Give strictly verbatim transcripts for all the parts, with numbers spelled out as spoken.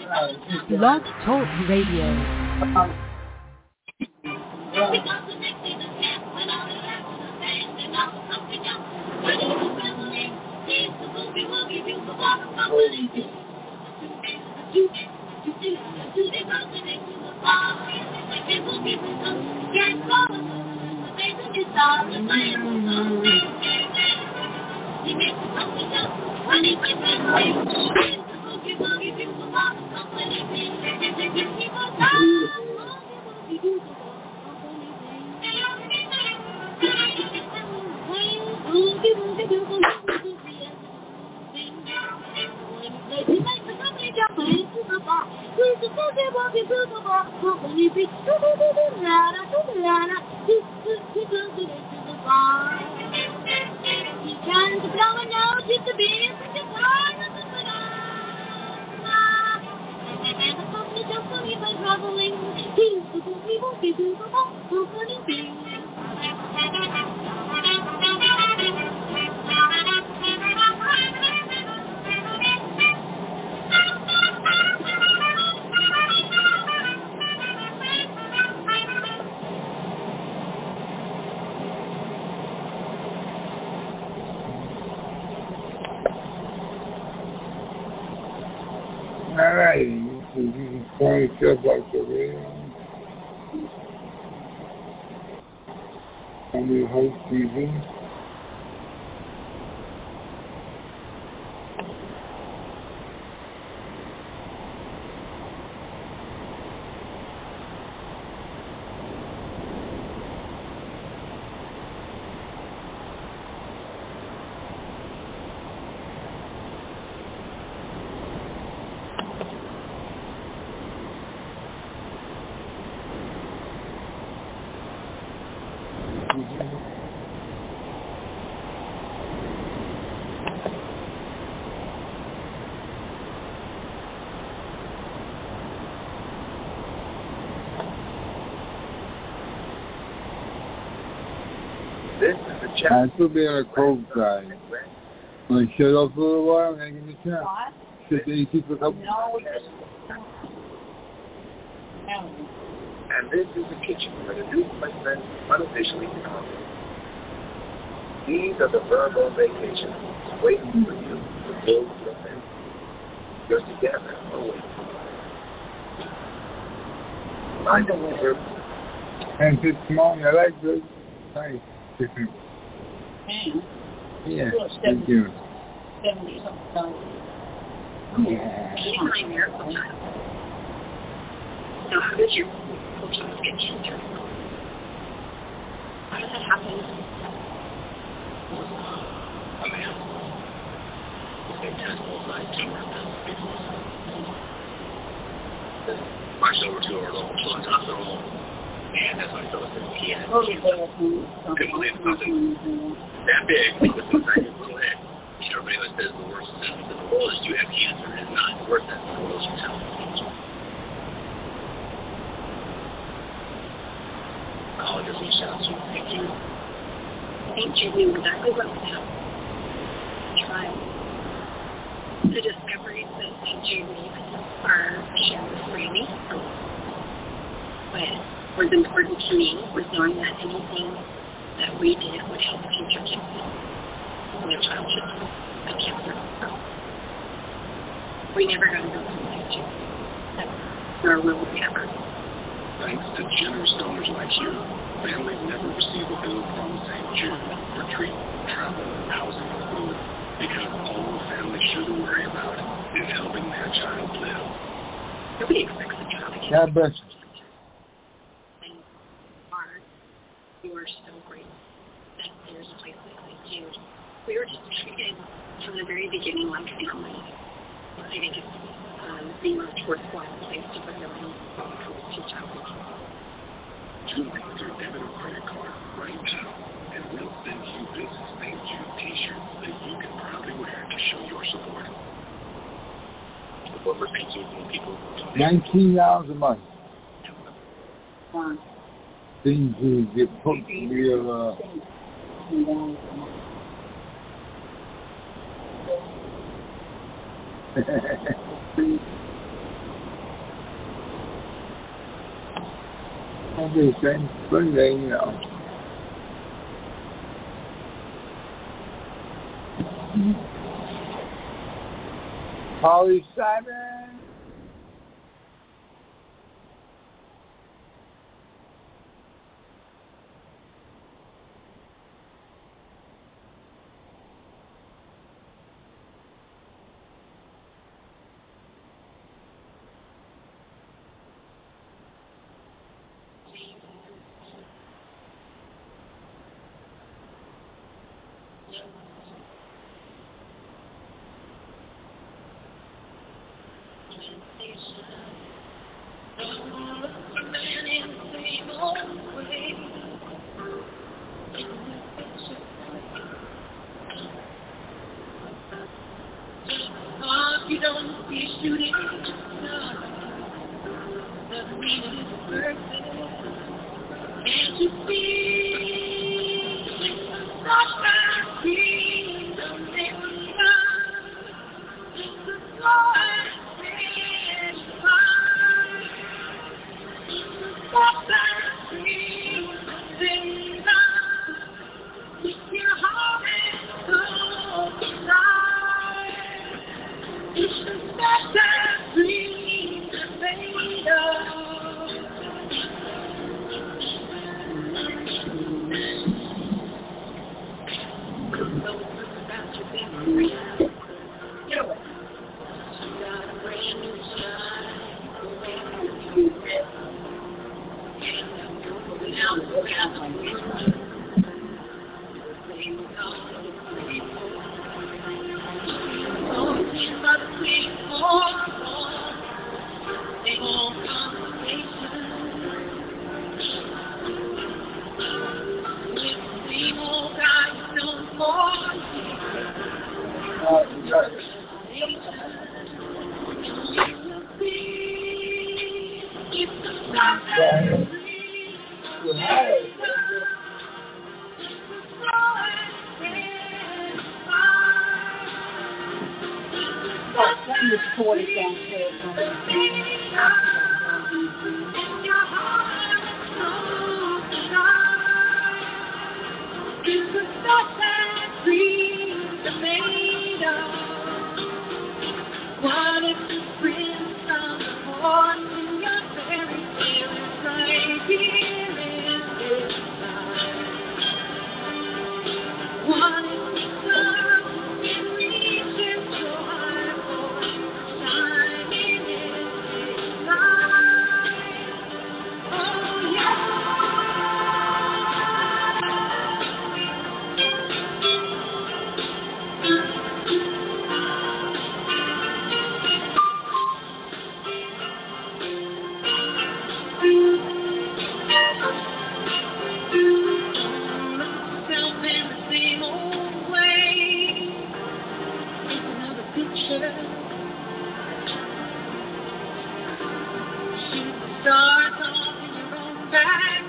Blog Talk Radio. On the host T V. I still be on a cold side. Want to shut off for a little while and then give me a chance? Sit there, you keep a couple. And this is the kitchen where the new placement unofficially becomes. These are the verbal vacations waiting for you to build your family. You're together always. Mind the river. And it's small, I like this. Nice. Yeah, thank you. seventy something. Yeah. She's my miracle child. So how did your child get cancer? How did that happen? A man. They test both sides tumor. Marched over to our local children's hospital. And that's when I felt like he had cancer. Couldn't believe something that big with some tiny little head. You know, everybody always says the worst symptoms in the world is you have cancer. It's not worth that. The world is telling cancer. All your reach out to thank you. Thank you. We knew exactly what to do. Try the discoveries that Saint Jude are sharing with Randy. But what was important to me was knowing that anything that we did would help future kids in their childhood of cancer. So we never got to go through Saint Jude. Nor will we ever. Thanks to generous donors like you, families never receive a bill from Saint Jude for treatment, travel, housing, or food, because all the family should worry about is helping their child live. Nobody expects a child to get God bless you. We were so grateful that there's a place like Saint Jude. We were just treated from the very beginning like family. I think it's um, the most worthwhile place to put your money when it comes to childhood. Donate with your debit or credit card right now, and we'll send you this Saint Jude t-shirt that you can proudly wear to show your support. What were Saint Jude when people nineteen dollars a month. Wow. Things to get put real, uh, Okay, thanks for letting me know. Polly Simon. You don't be shooting stars. Doesn't mean it's perfect. Can't you see? Not I see the mission. The Lord is mine. Not I see the mission. If your heart is so tonight, it's the best I dream to made of. Get away. She got a brand new shine, brand new dress. And now we're having a oh, she's about to sweet more, more. They won't conversation. With the same old guy, no more. Uh, yes. This toy downstairs. It's the stuff that dreams are made of. What if the prince of the morning, your fairy tale is right here in this life? What if the sun can reach into your heart for shining in this light? Oh, yeah. Stars off in your own back.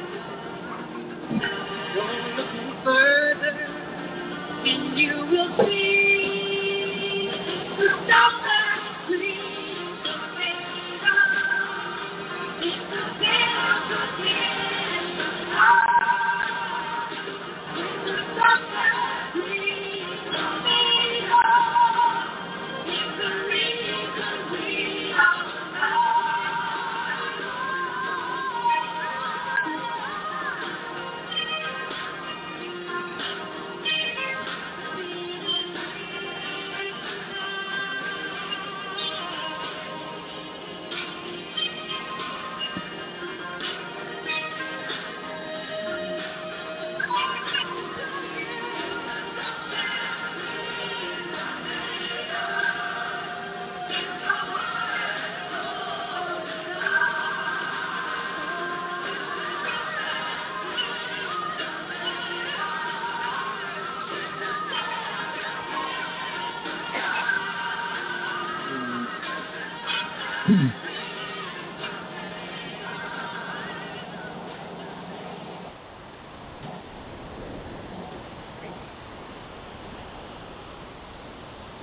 Go looking further, and you will see the stuff that dreams are made of. It's the dance of the heart. It's the stuff that dreams are made of. It's the reason we are alive.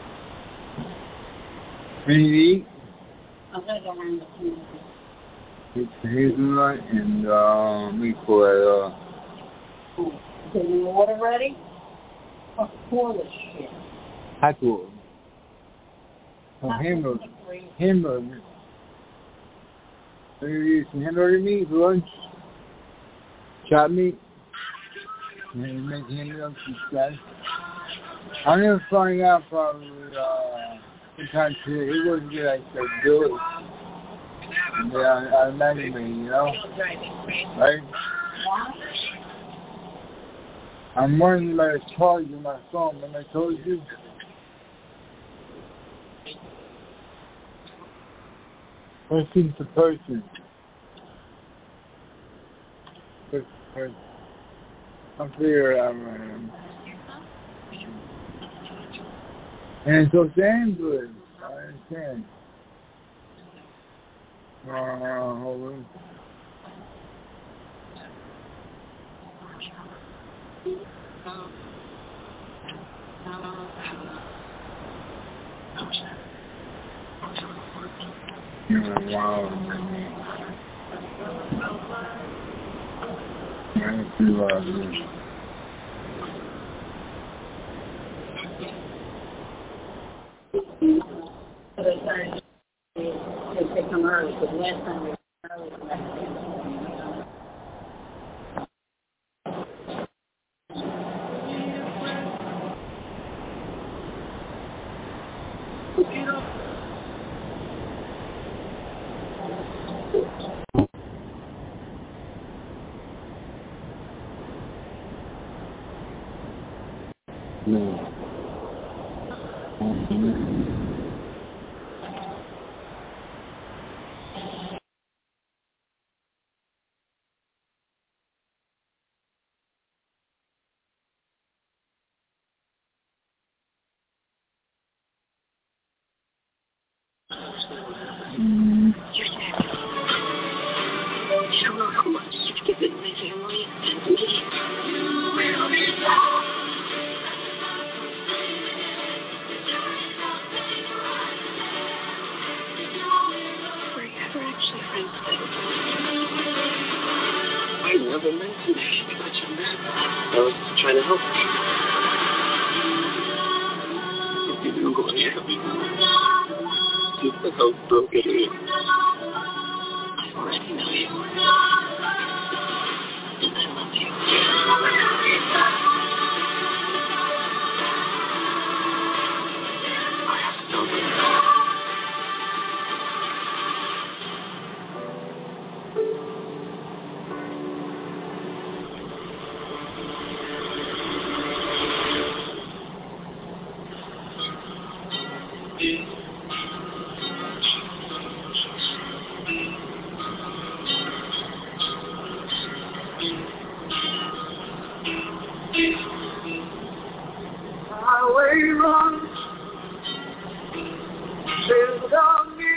Maybe. I'm going to go around the corner. hazelnut and uh, me for it. Uh, Is the water ready? Oh, pour this shit. hot water. Oh, hamburger. Hamburger. Maybe eat some hamburger meat for lunch. Chopped meat. Maybe make hamburger some stuff. I'm going to find out probably uh, sometime today. It wasn't good. I said do it. Yeah, I, I imagine me, you know? Right? I'm wondering about a charge in my phone, when I told you. Person's to person. Person to person. I'll figure it out, man. And it's Los Angeles. I understand. Uh, hold on. Yeah, wow. Yeah, let's see what I do. So they started to come early, because last time we were early. No. You're sad. You don't know how much you've given my family and me. Were you ever actually friends with them? I never mentioned anything about you, man. I was trying to help you. You knew who I am. Just like how broken it is. I already know you. And I love you. I have to tell you. Highway run, build on me,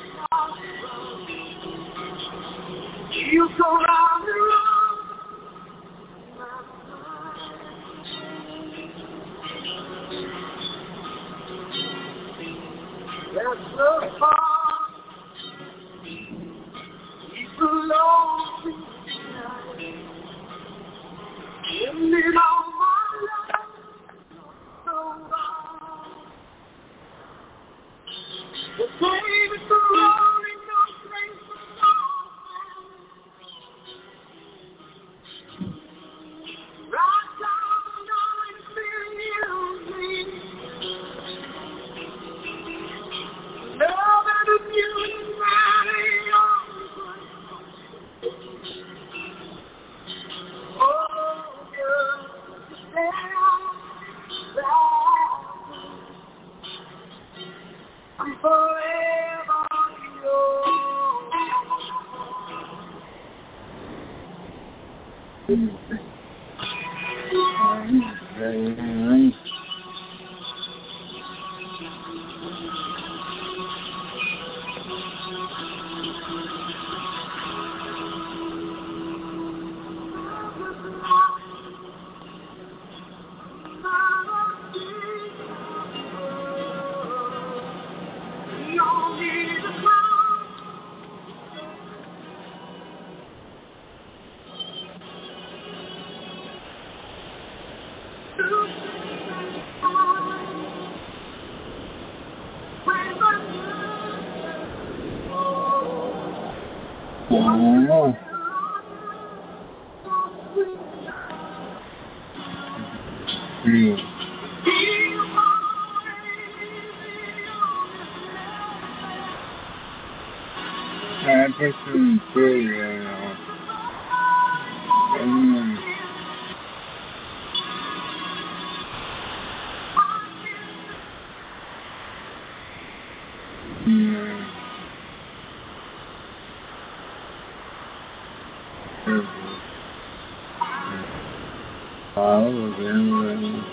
you go round and round. That's the far, it's alone, in it all my life. The same is the rolling, no place for right down the line, feel me. Love and abuse, running on. Oh, girl, stay on. I'm forever yours. Oh. Mm. I put some food in there. Mm. Mm. All of them.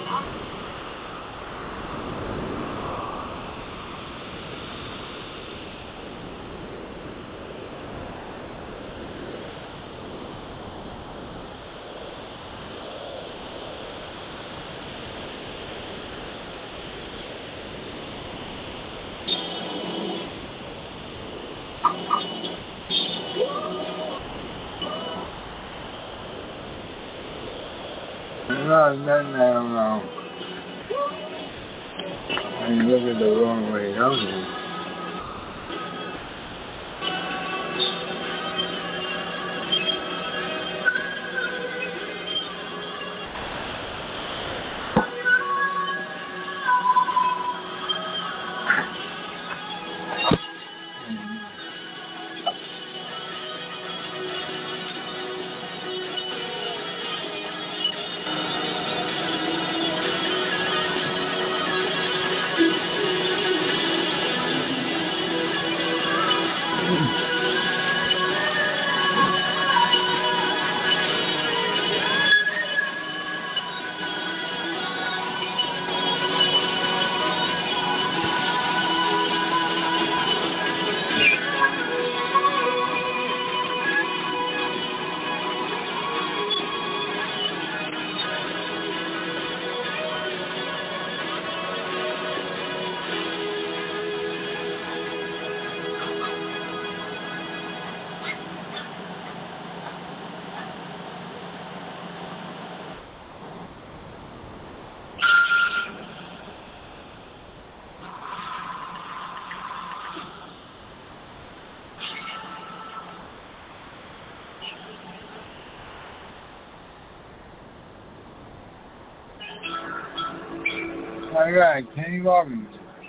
No, no, no, no. I look at the wrong way, don't you? All right, Kenny Loggins.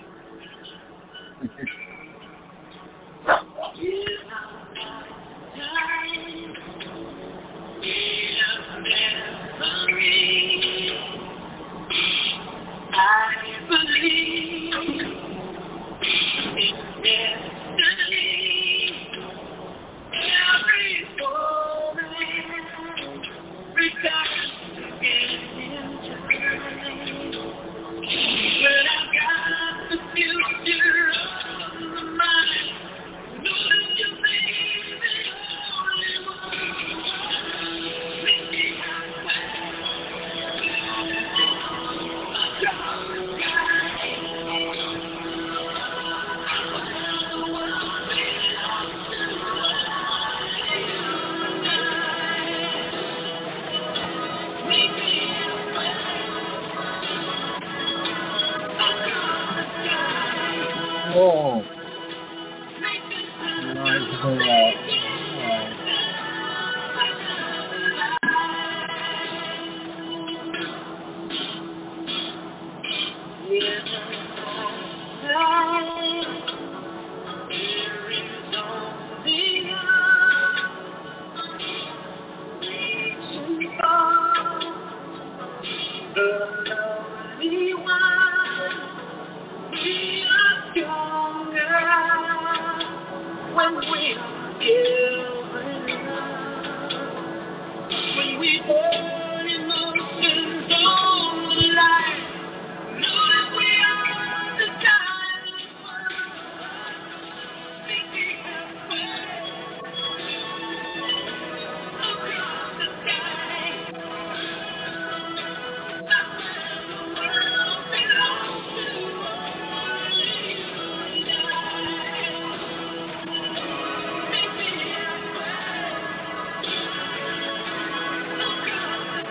I believe in destiny. Every moment returns again in time. But I've got the future on the mind. Know that you may be the only one. Make me happy. Oh. Nice for that. When we are given love, when we burn emotions on the line, know that we are the guys thinking halfway across the sky. That's where the world belongs to only you and I. Make me halfway across the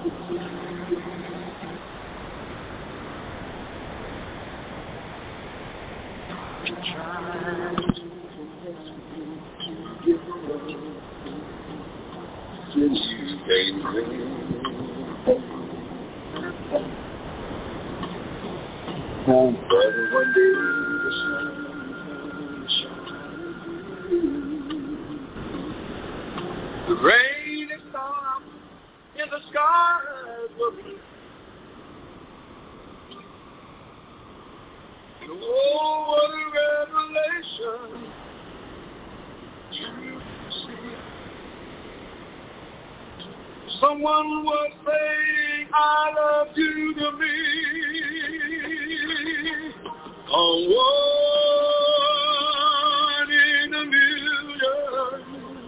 The rain is gone in the sky will be. Oh, what a revelation you see. Someone was saying, I love you to me. A one in a million.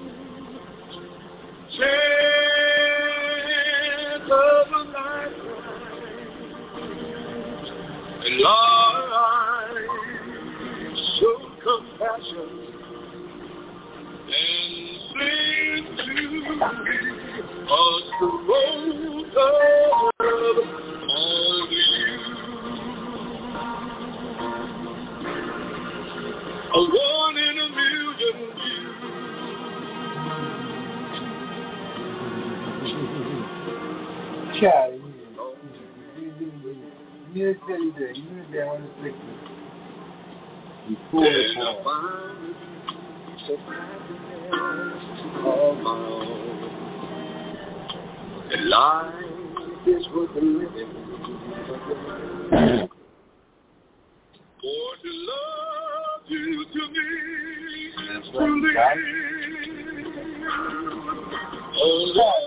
Chance of a lifetime. And Lord, show compassion and sing to me a road of only you. A one in a million views. Child, you need to tell you that. You need to want to fix it. Before the fall. And life is worth living. For to love you to me is to live. Oh, Lord.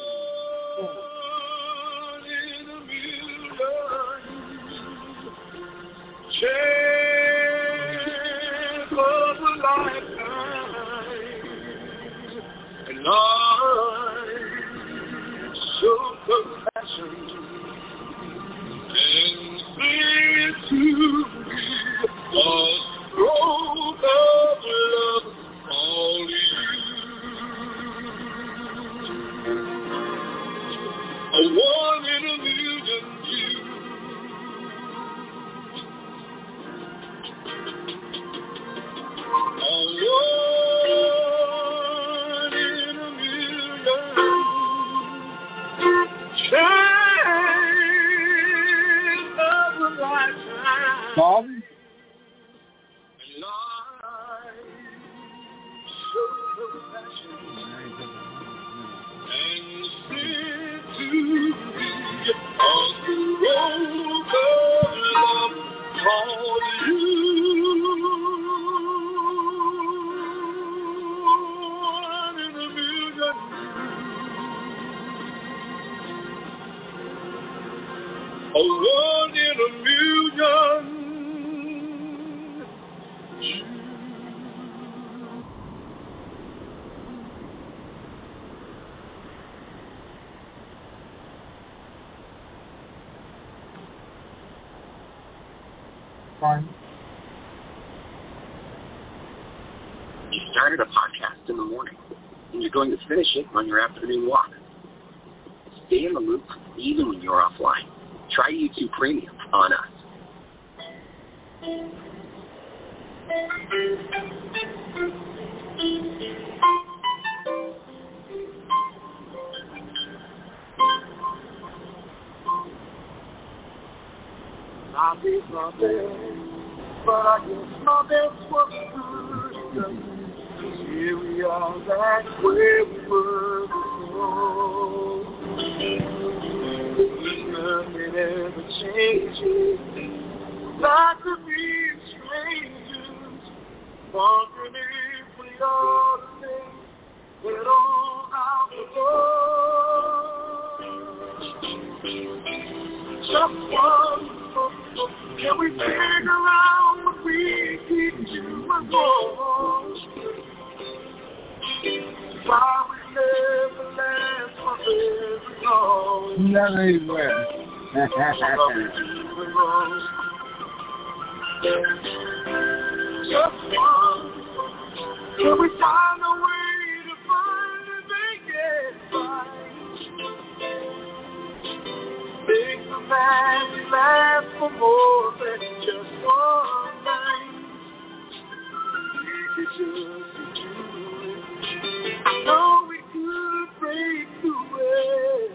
Chance of a lifetime, and life show compassion and sing to me a stroke of love, only you, a one in a million views. Bob? A one in a million. Fine. You started a podcast in the morning, and you're going to finish it on your afternoon walk. Stay in the loop even when you're offline. Try YouTube Premium on us. I did my best, but I guess my best was good. Here we are back where we were before. Nothing ever changes. Not to be strangers, wondering if we ought to think it all out before. Just one, can we figure out what we keep doing for? Why we never last forever long. Never even where. Just one. Can we find a way to find and make it right? man lasts for more than just one night. We could just do it. I know we could break through it.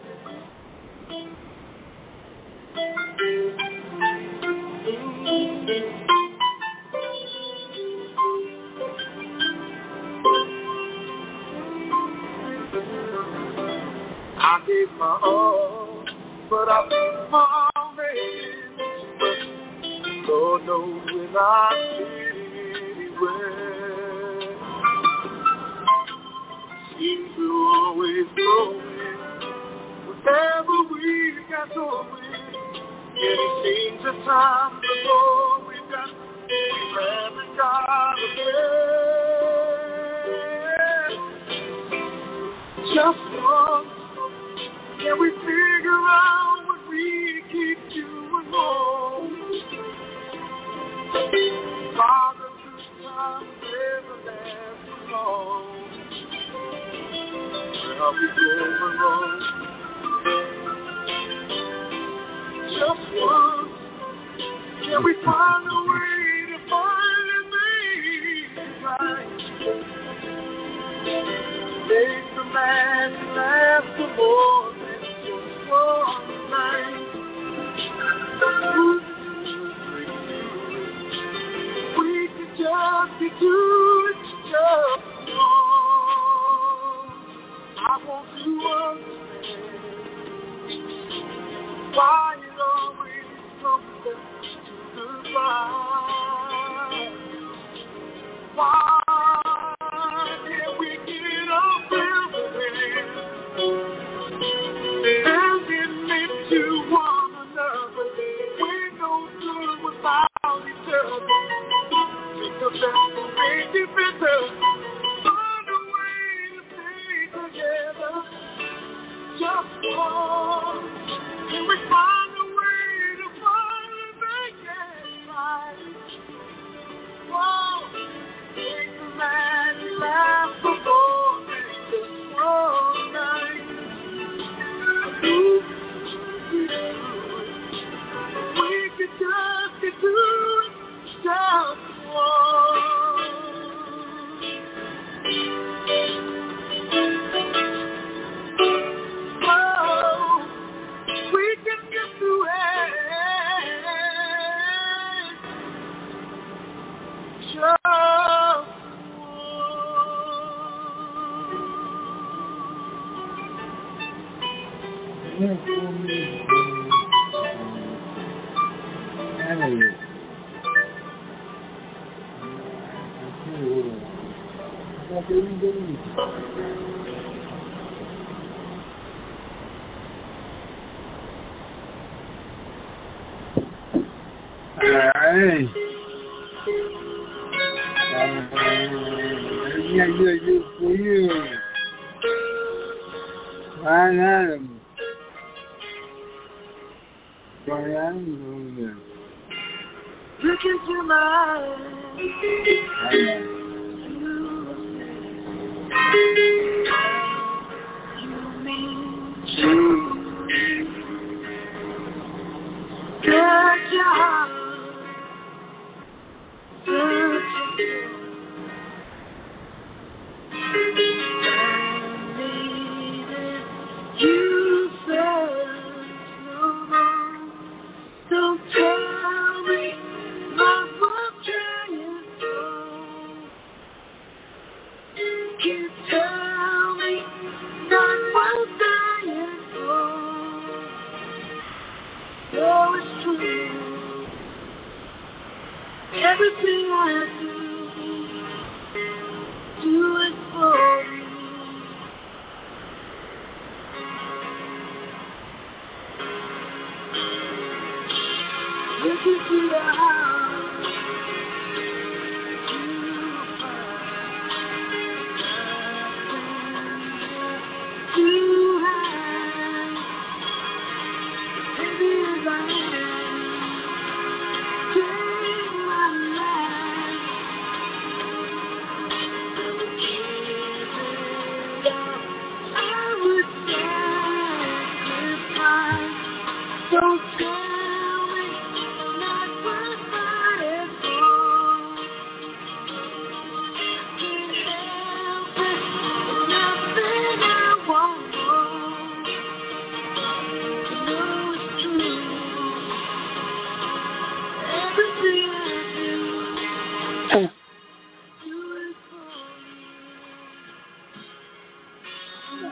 I gave my all, but I think my man, Lord knows when I'm anywhere. Seems to always go in whatever we got going. And it seems the time before we got, we haven't got a place. Just once, can we figure out what we keep doing wrong? Father, this time never lasts so long. Where are we going wrong? Just once, can we find a way to finally make it right? Make the man last for more than just one night. We could just get to it, just one. I want to understand why it always comes back to goodbye. Why can't we get ourselves again and admit to one another we're no good without each other? Because that's what makes it better. Find a way to stay together. Just one. Can we find a way to finally make it right? Whoa, make the man laugh for more than just one night. Ooh, we could just get through it, just one. Whoa. We can get through it. Just Alright. Uh, yeah, yeah, yeah, for you. Brian Adams. Brian Adams over there. look into my eyes. You mean to get your heart. You said no more. Don't tell me my fortune is gone. You tell me not what I am gone. So it's true. Everything I do, do it for you. Look into the house. You have, baby, as I am, take my life. I would give it up. I would sacrifice. So tell me not what fighting for. Can't help it, nothing I want more. To know it's true. Everything I do, do it for you.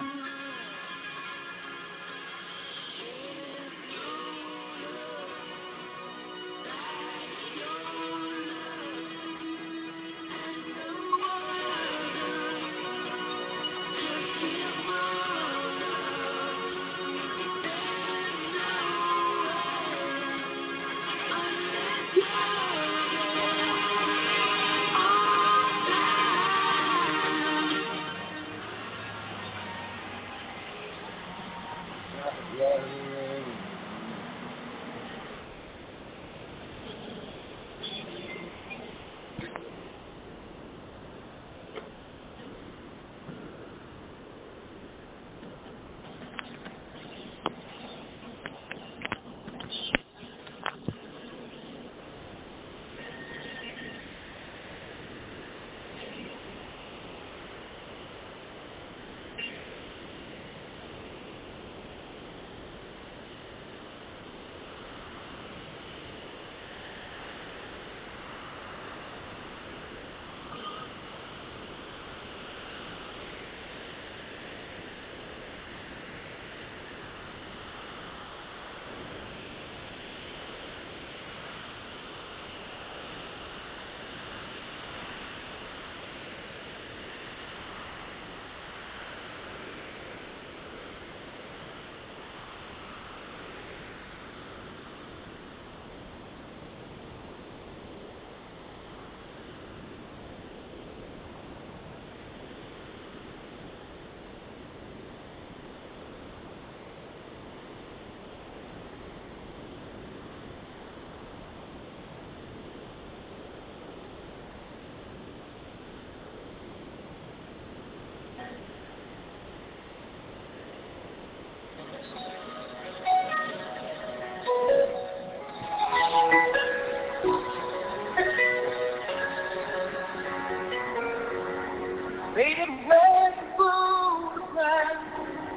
Baby, when the moon rises,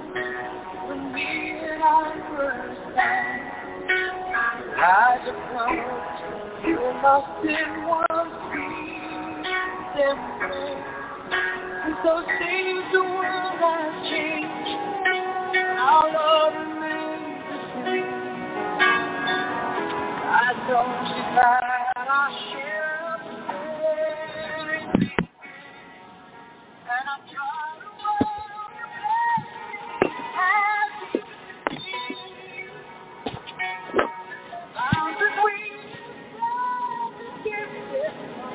when we and I first met, I just know you're lost in one sweet embrace. And so seems the world has changed, our love remains the same. I know she's had our share of pain, and I try to hold you back as you see. How did we get this far?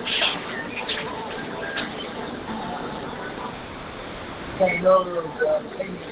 Can't know those uh, things.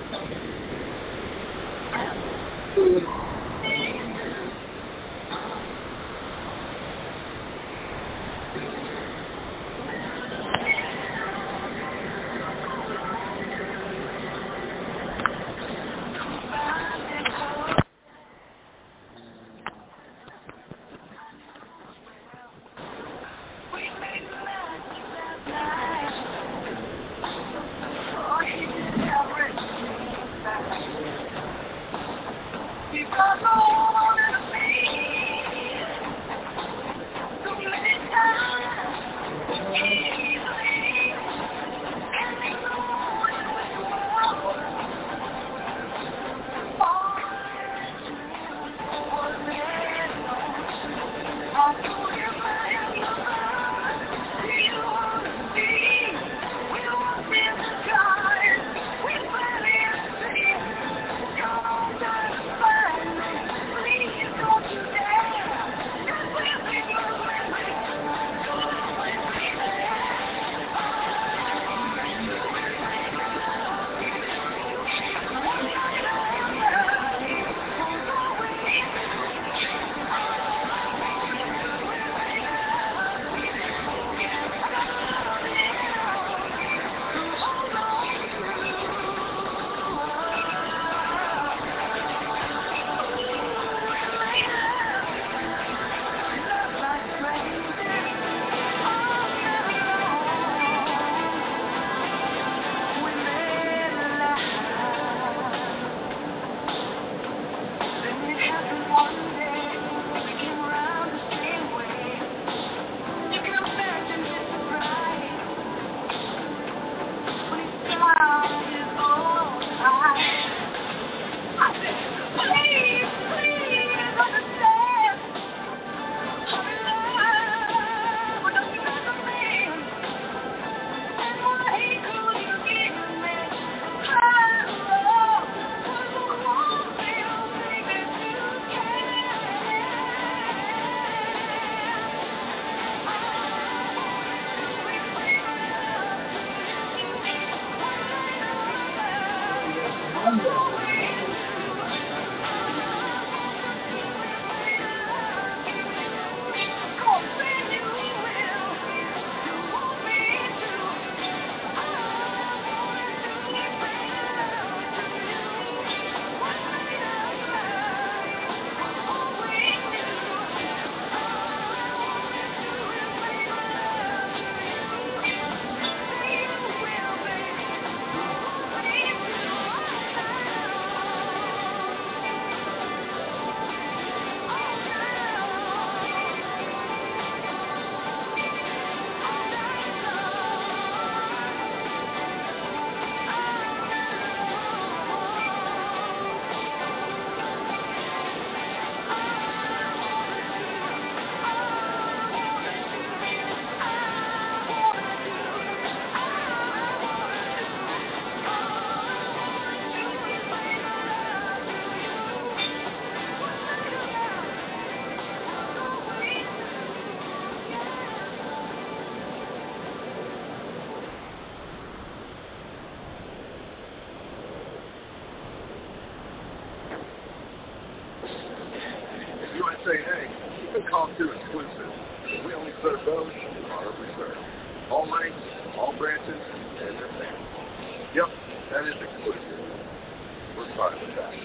Say, hey, you can call to exclusive. We only serve those who are reserved. All lengths, all branches, and their fans. Yep, that is exclusive. We're fine with that.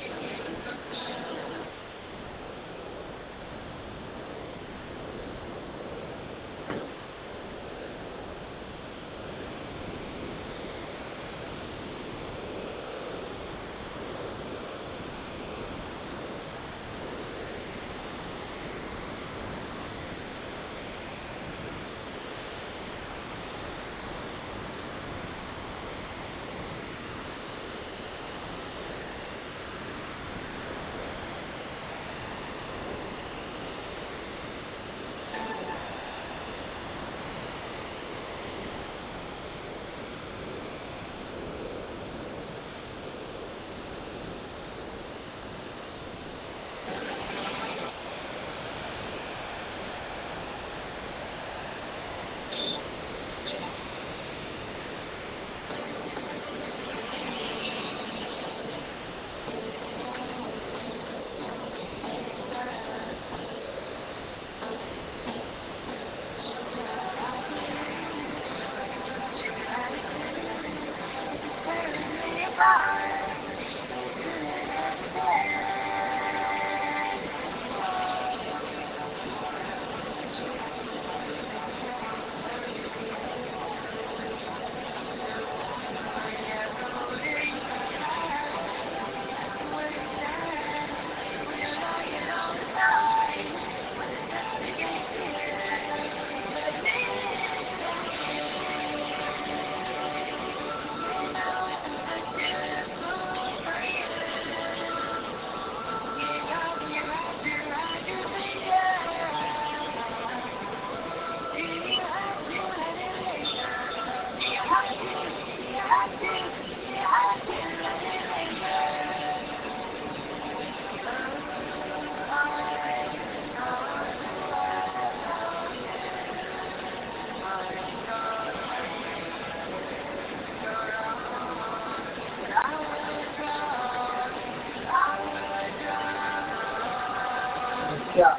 Yeah.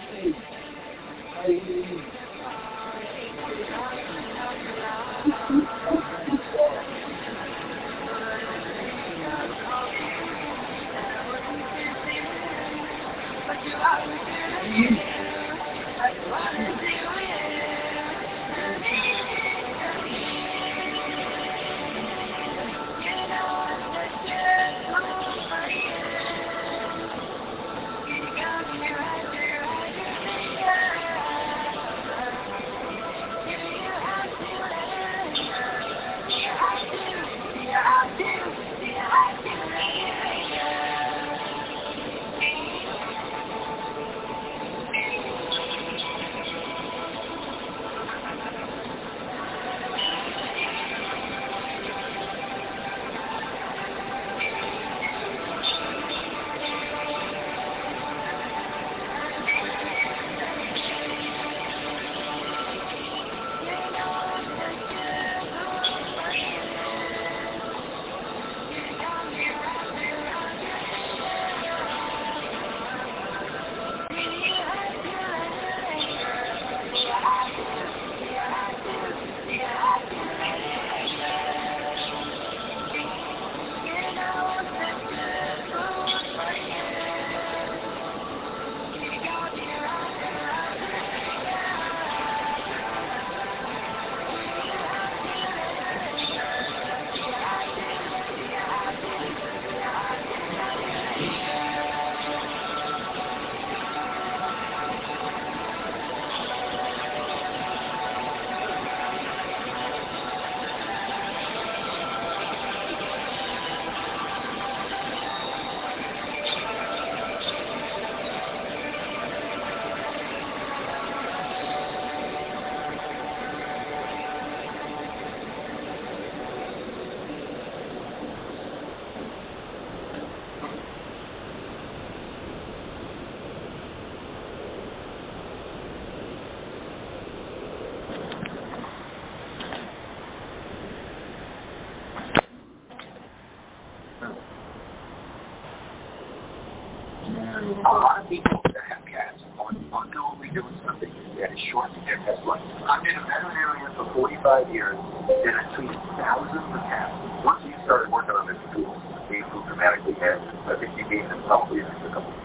A lot of people that have cats are unknowingly doing something that is shortening their pet's life. I've been a veterinarian for forty-five years, and I've treated thousands of cats. Once you started working on this tool, they improved dramatically, and I think you gave them probably a couple of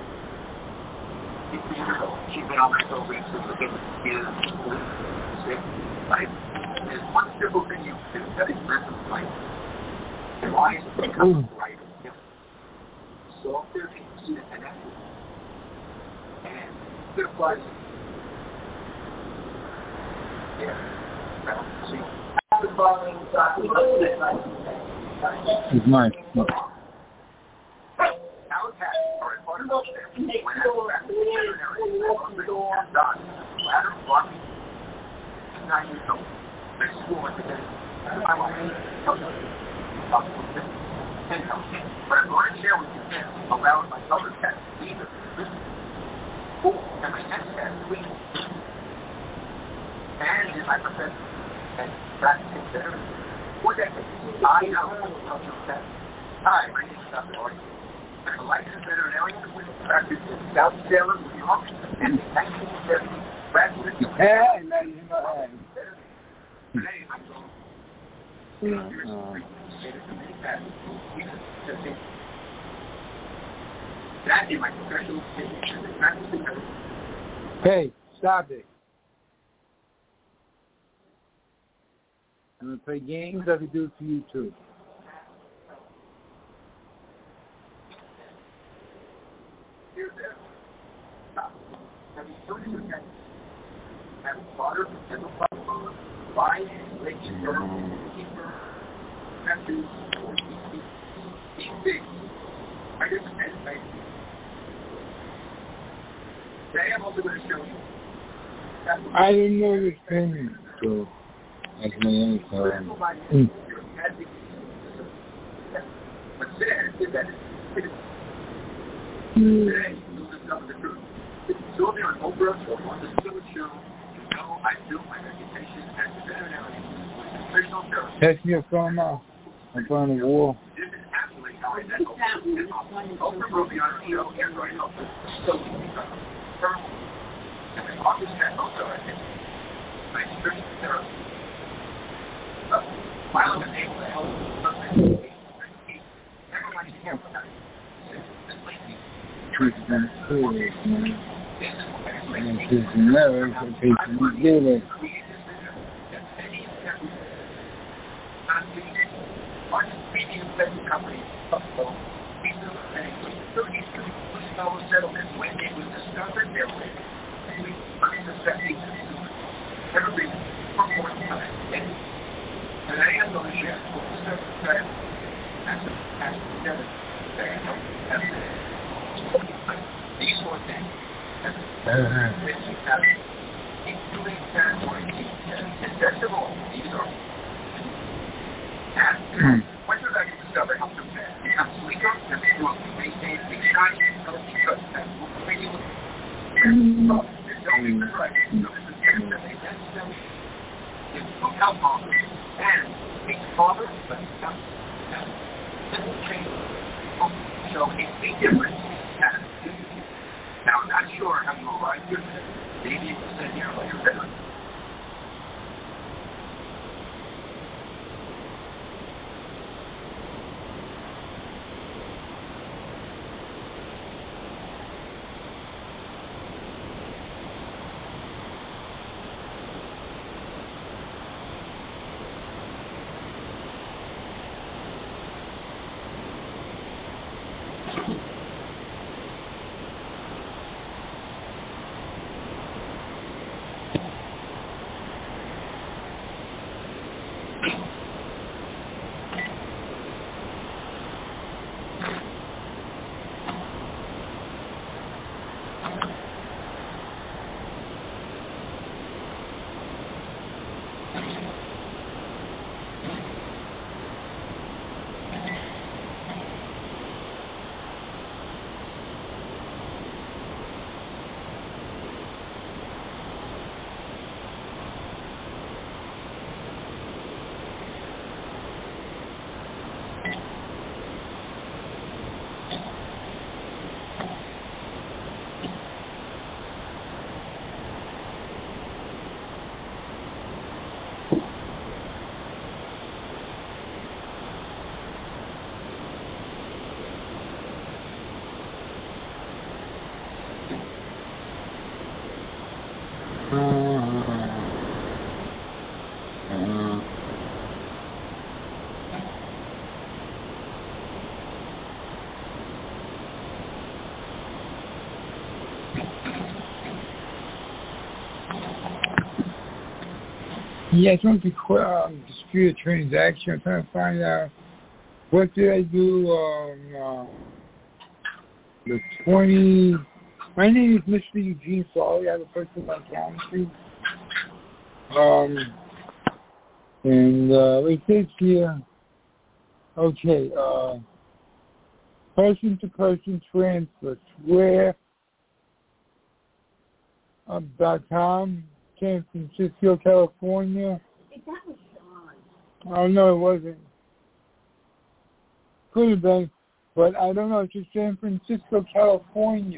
years ago. She's been on my program since the beginning. Right? There's one simple thing you can do that is listen to life. Your eyes become brighter. So if there's see the connection. And it applies. Yeah. Well, see. It's nice. Our cats are a part of us there. When that's back to the veterinary, that's done. Ladder, blocking, nine years old. They're schooling today. My wife, help them. Help them. And help them. But I'm going to share with you this, allowing my other cats to either listen, cool, and my next cat to leave. And in my profession, and that's considered four decades, I know how to vet. Hi, my name is Doctor Artie. I'm a licensed veterinarian with practice in South Salem, New York, and in nineteen seventy, graduate of Hey, man, you know, today, I'm going to participated in many battles, even testing. That in my professional opinion is practicing. Hey, stop it. I'm going to play games. I can do it for you too. Here's this. Stop. Have you noticed your head? Have water and the problem. Why make sure keep her tattoos these things? I just said, like, today I'm also going to show you. I didn't know this thing. So, that's my own time. What's sad is that today you'll discover the truth. If you saw me on Oprah or on the Stewart Show, you know I built my reputation as a veterinarian with nutritional therapy. Text me a phone now. I'm on the wall. This is absolutely how I met Oprah. Oprah brought me on her show and right up. So we become her. And my office had also, I think, my nutritional therapy. So, while I was able to help something, everyone should hear about it. Truth and food, man. And this is never a piece of the dealer. Settlement when it was discovered there were unsuspecting every report time. And I am going to share what was discovered as a as together. These four things. Including territory. And best of all, these are and what did I discover helped them become sleeker and they will maintain a shiny and healthy gut that will really look it's only correct. So this is getting that they necessarily it's food alcohol and it's father but it's not this will change so it's a difference now I'm not sure how you arrive here maybe it was in here like a river. Yeah, I want to um, dispute a transaction. I'm trying to find out what did I do on uh, the twenty. My name is Mister Eugene Foley. I have a person on County. Um, and uh, it says here, okay, uh, person-to-person transfer, square dot com. San Francisco, California. I think that was Sean. Oh, no, it wasn't. Could have been, but I don't know. It's just San Francisco, California.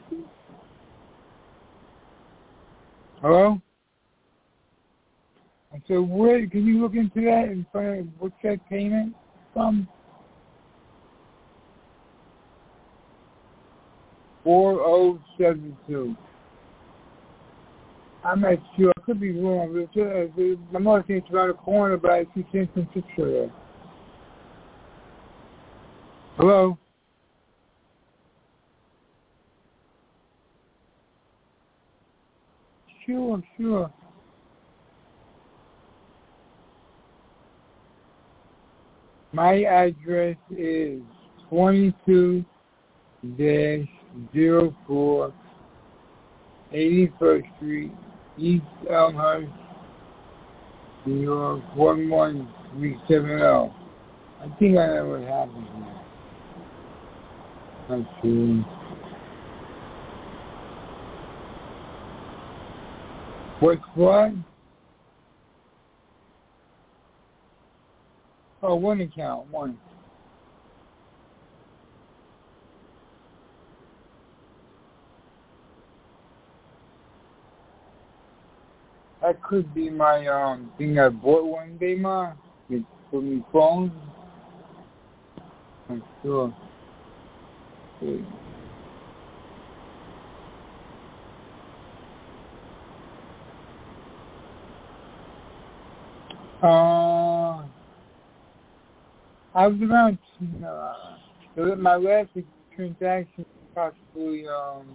Hello? I said, where, can you look into that and find out what's that payment from? four oh seven two. I'm not sure. I could be wrong. But it's, uh, I'm not saying it's around the corner, but I see San Francisco there. Hello? Sure, sure. My address is twenty-two dash zero four eighty-first Street, East Elmhurst, New York, one one three seven zero. I think I know what happened here. Let's see. What's what? Oh, one account, one. That could be my um thing I bought one day, ma. For me phone. I'm sure. Okay. Uh, I was around. Uh, my last transaction possibly um.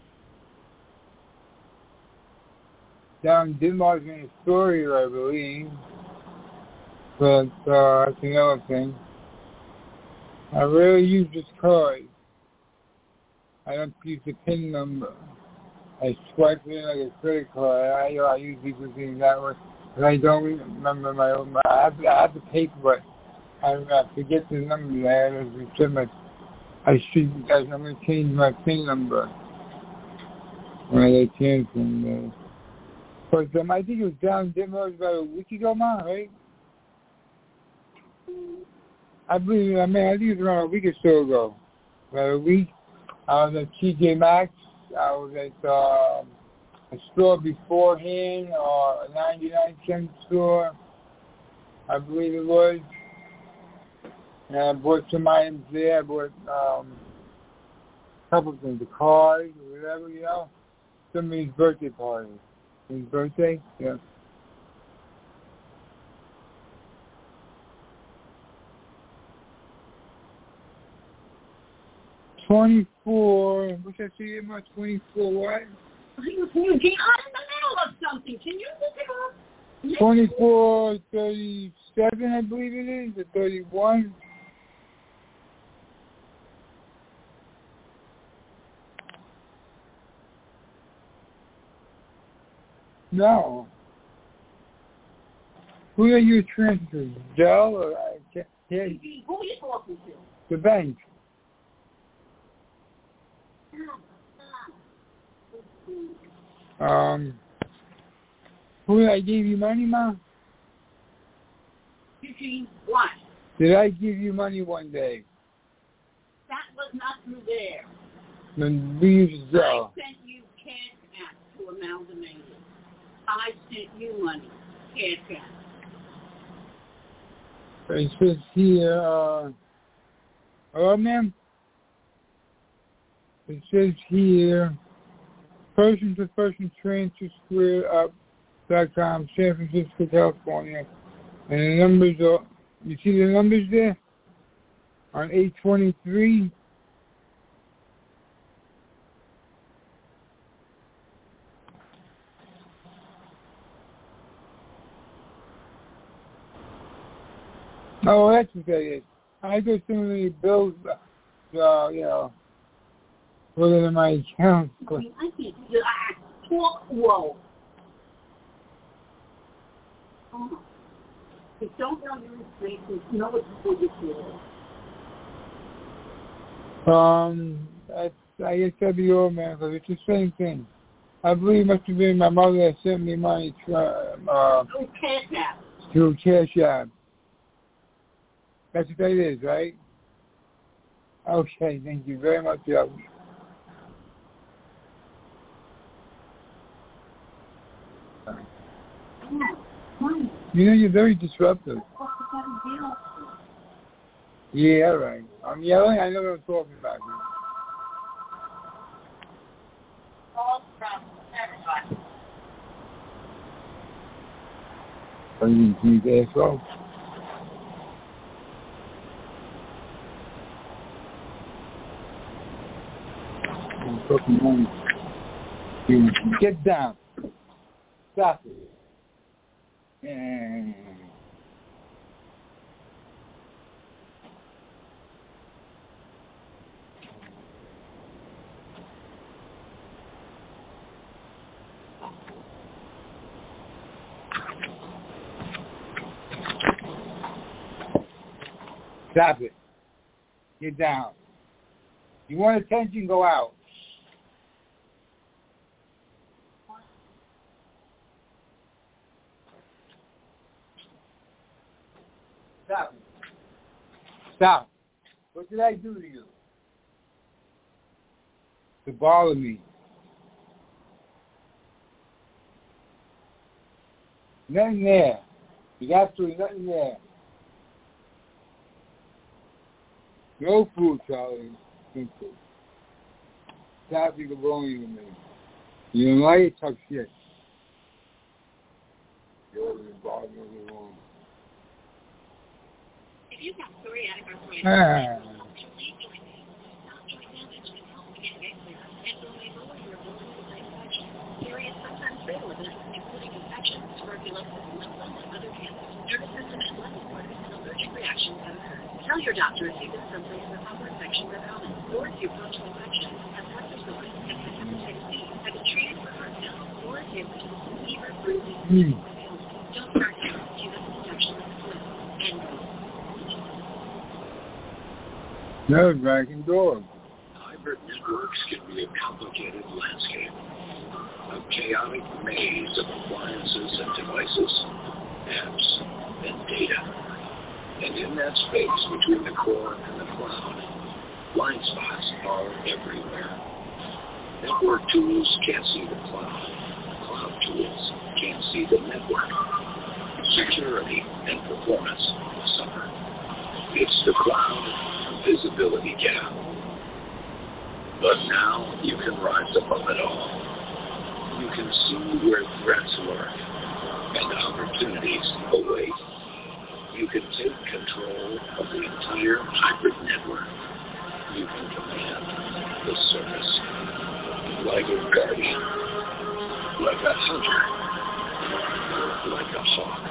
down Denmark in Astoria, I believe. But uh, that's another thing. I rarely use this card. I don't use the PIN number. I swipe it in like a credit card. I, I usually do things that way. But I don't remember my own. I have, I have the paper, but I, I forget the number. I have to I should. I'm going to change my PIN number when I change from. Uh, But um, I think it was down Denver about a week ago, ma, right? I believe, I mean, I think it was around a week or so ago. About a week. I was at T J Maxx. I was at uh, a store beforehand, or a ninety-nine cent store, I believe it was. And I bought some items there. I bought um, a couple of things, the cars or whatever, you know. Somebody's birthday party. His birthday? Yeah. Twenty-four. What's that say about twenty-four? What? Eugene, I'm in the middle of something. Can you look it up? Twenty-four thirty-seven, I believe it is, or thirty-one. No. Who are you transferring? Dell or I can't hear you. Who are you talking to? The bank. Um. Who did I give you money, Ma? Eugene, what? Did I give you money one day? That was not through there. Then we use Zelle. I sent you cash app to Amalgamated. I sent you money, cash app. It says here, uh, hello, ma'am? It says here, person-to-person transfer square up dot com, San Francisco, California. And the numbers are, you see the numbers there? On eight twenty-three. Oh, that's what that is. I got so many bills, uh, you know, put it in my account. I mean, I can't do that. Talk whoa. Oh. If you don't know your information, know what to do for. Um, that's, I guess that'd be all, man, because it's the same thing. I believe it must have been my mother that sent me money to, uh, through Cash App. Through Cash App. That's what that is, right? Okay, thank you very much, Joe. You know, you're very disruptive. Yeah, right. I'm yelling. I know what I'm talking about. All from everybody. Are you going to asshole? Fucking money. Get down. Stop it. And stop it. Get down. You want attention, go out. Stop it. Stop. What did I do to you? To bother me. Nothing there. You got to, nothing there. No food, Charlie. Simple. Stop you bullying with me. You don't like it, tough shit. You're always bothering me wrong. If you've got psoriatic arthritis, Ah. serious sometimes fatal events, including infections, tuberculosis, lymphomas, other cancers, nervous system and blood disorders, and allergic reactions that occur. Tell your doctor if you've been someplace where proper infections are common, or if you've punctual infections, have septic sores, have hepatitis C, have been treated for heart failure, or if you have fever, bruising, Mm. don't start now. You have an infection with the flu. And Nerve-wracking dog. Hybrid networks can be a complicated landscape, a chaotic maze of appliances and devices, apps and data. And in that space between the core and the cloud, blind spots are everywhere. Network tools can't see the cloud. Cloud tools can't see the network. Security and performance suffer. It's the cloud visibility gap. But now you can rise above it all. You can see where threats lurk and opportunities await. You can take control of the entire hybrid network. You can command the service like a guardian, like a hunter, like a hawk.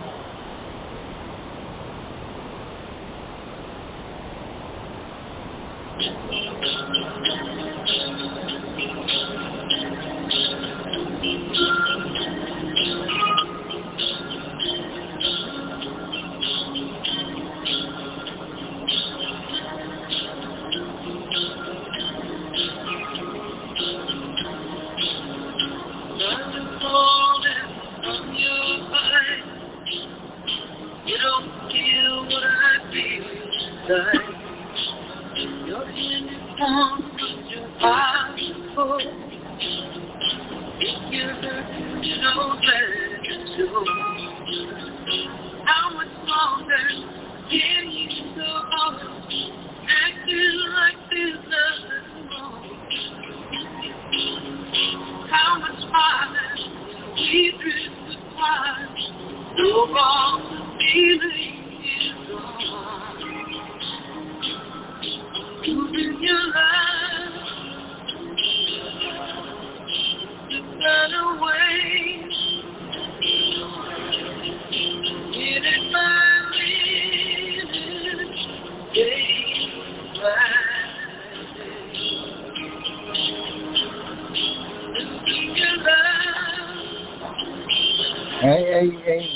Hey, hey, hey.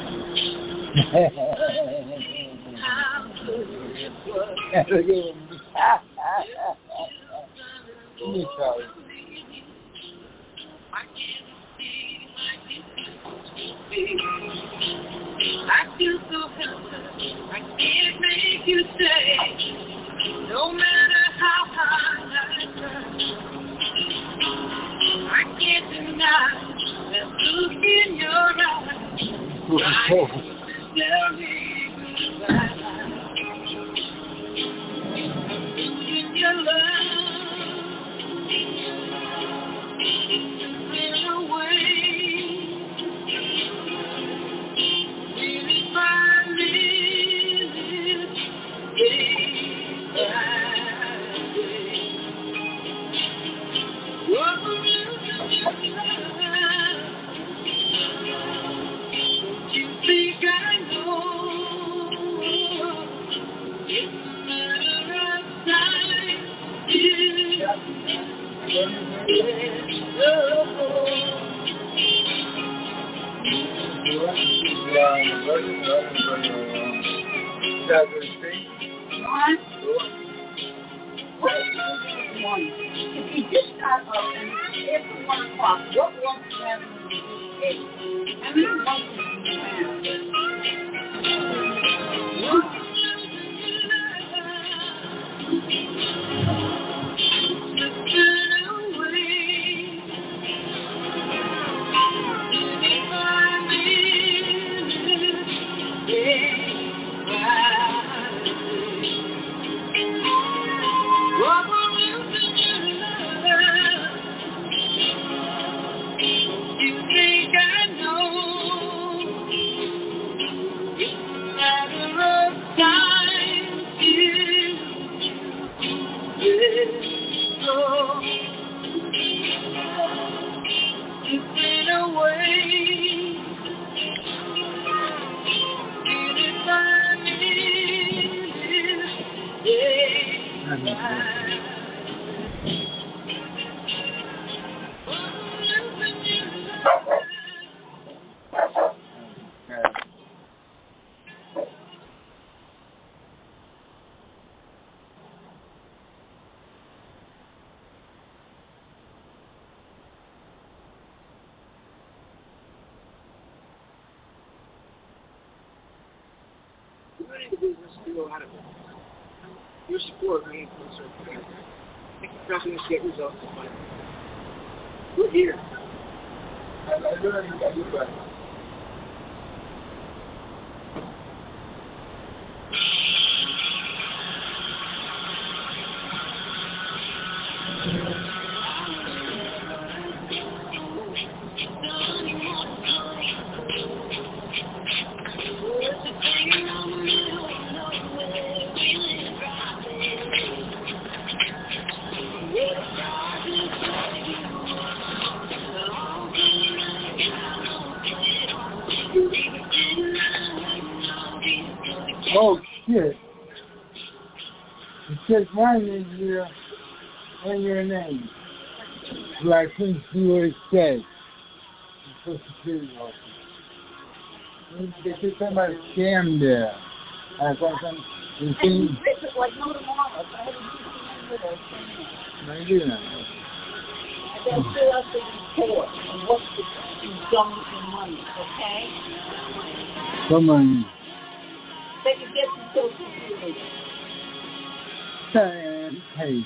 Look at him. You Charlie. I feel so helpless, I can't make you stay. No matter how hard I try, I can't deny that look in your eyes. Oh. In your love, in a way. If you just got up and it's one o'clock, what wants to happen when it's eight? How many wants do you have? Your support remains concerned. I think you're not going to get results in life. We're here. I don't know if you got it. Oh shit. It says my name here and your name. So I couldn't see what it says. Social Security office. They said somebody scammed there. I thought some you see like no tomorrow. I had to do with us. I do not. I got to fill out the report and what's the done with the money, okay? Come on. They can get some Social Security. Hey.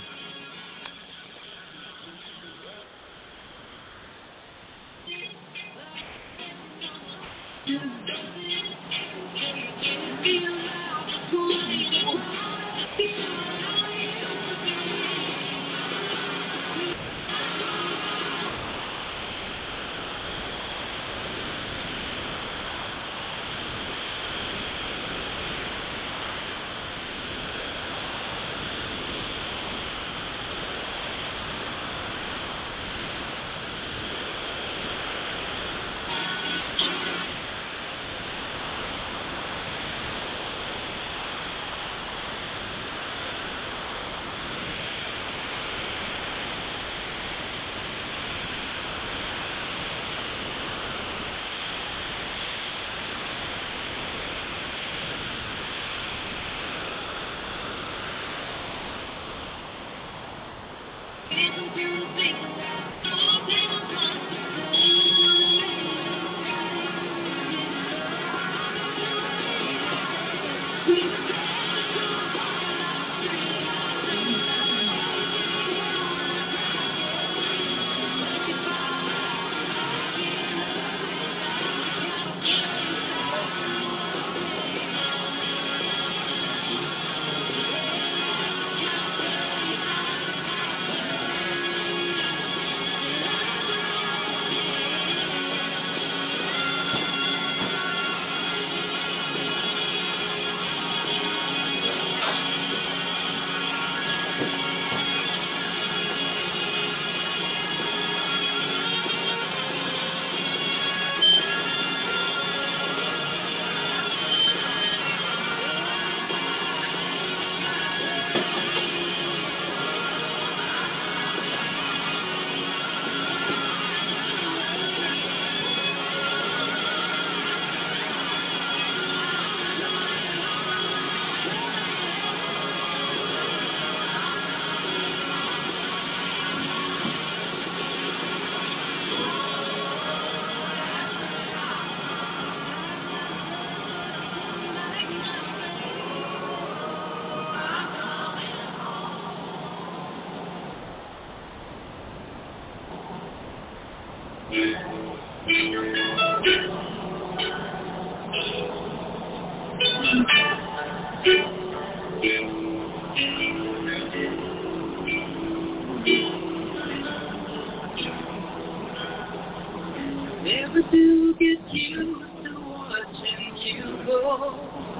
Never do get used to watching you go.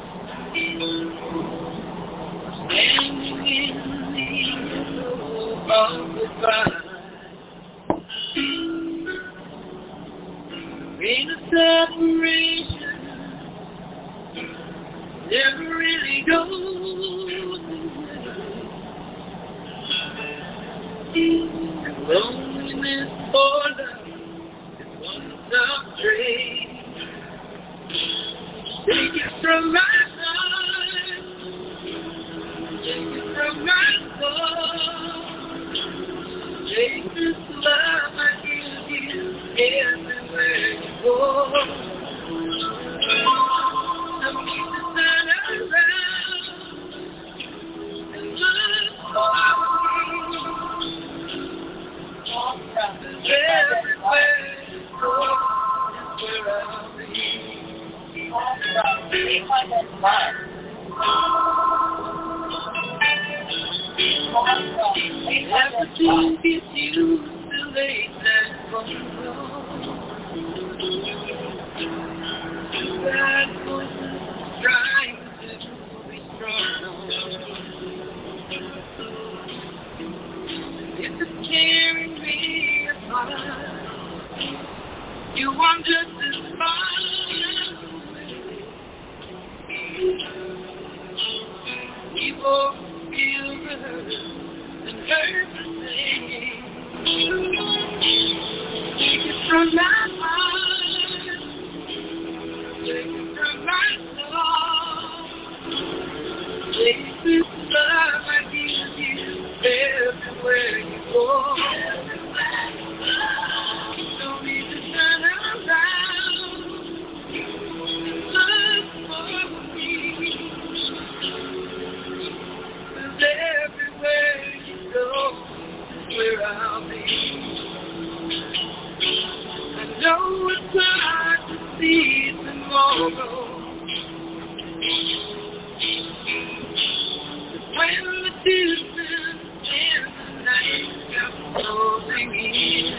Standing in the middle of the fire. In a separation, never really goes away. Loneliness for love. Stop dream. Take it from my heart. Take it from my soul. Take this love I give you everywhere you go. I need to turn around and look for me. Everywhere. Never to get used to late night phone calls. Bad voices trying to be strong. If it's tearing me apart, you want just as far. We both feel the hurt and hurt the same. Take it from my heart. Take it from my soul. Take this love I give you everywhere you go. Don't need to turn around and look for me. 'Cause everywhere you go is where I'll be. I know it's hard to see tomorrow. But when the distance and the night come closing in,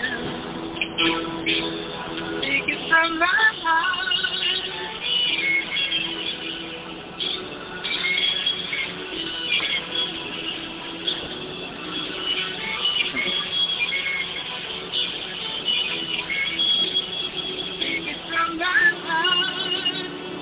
take it from my heart. Take it from my heart.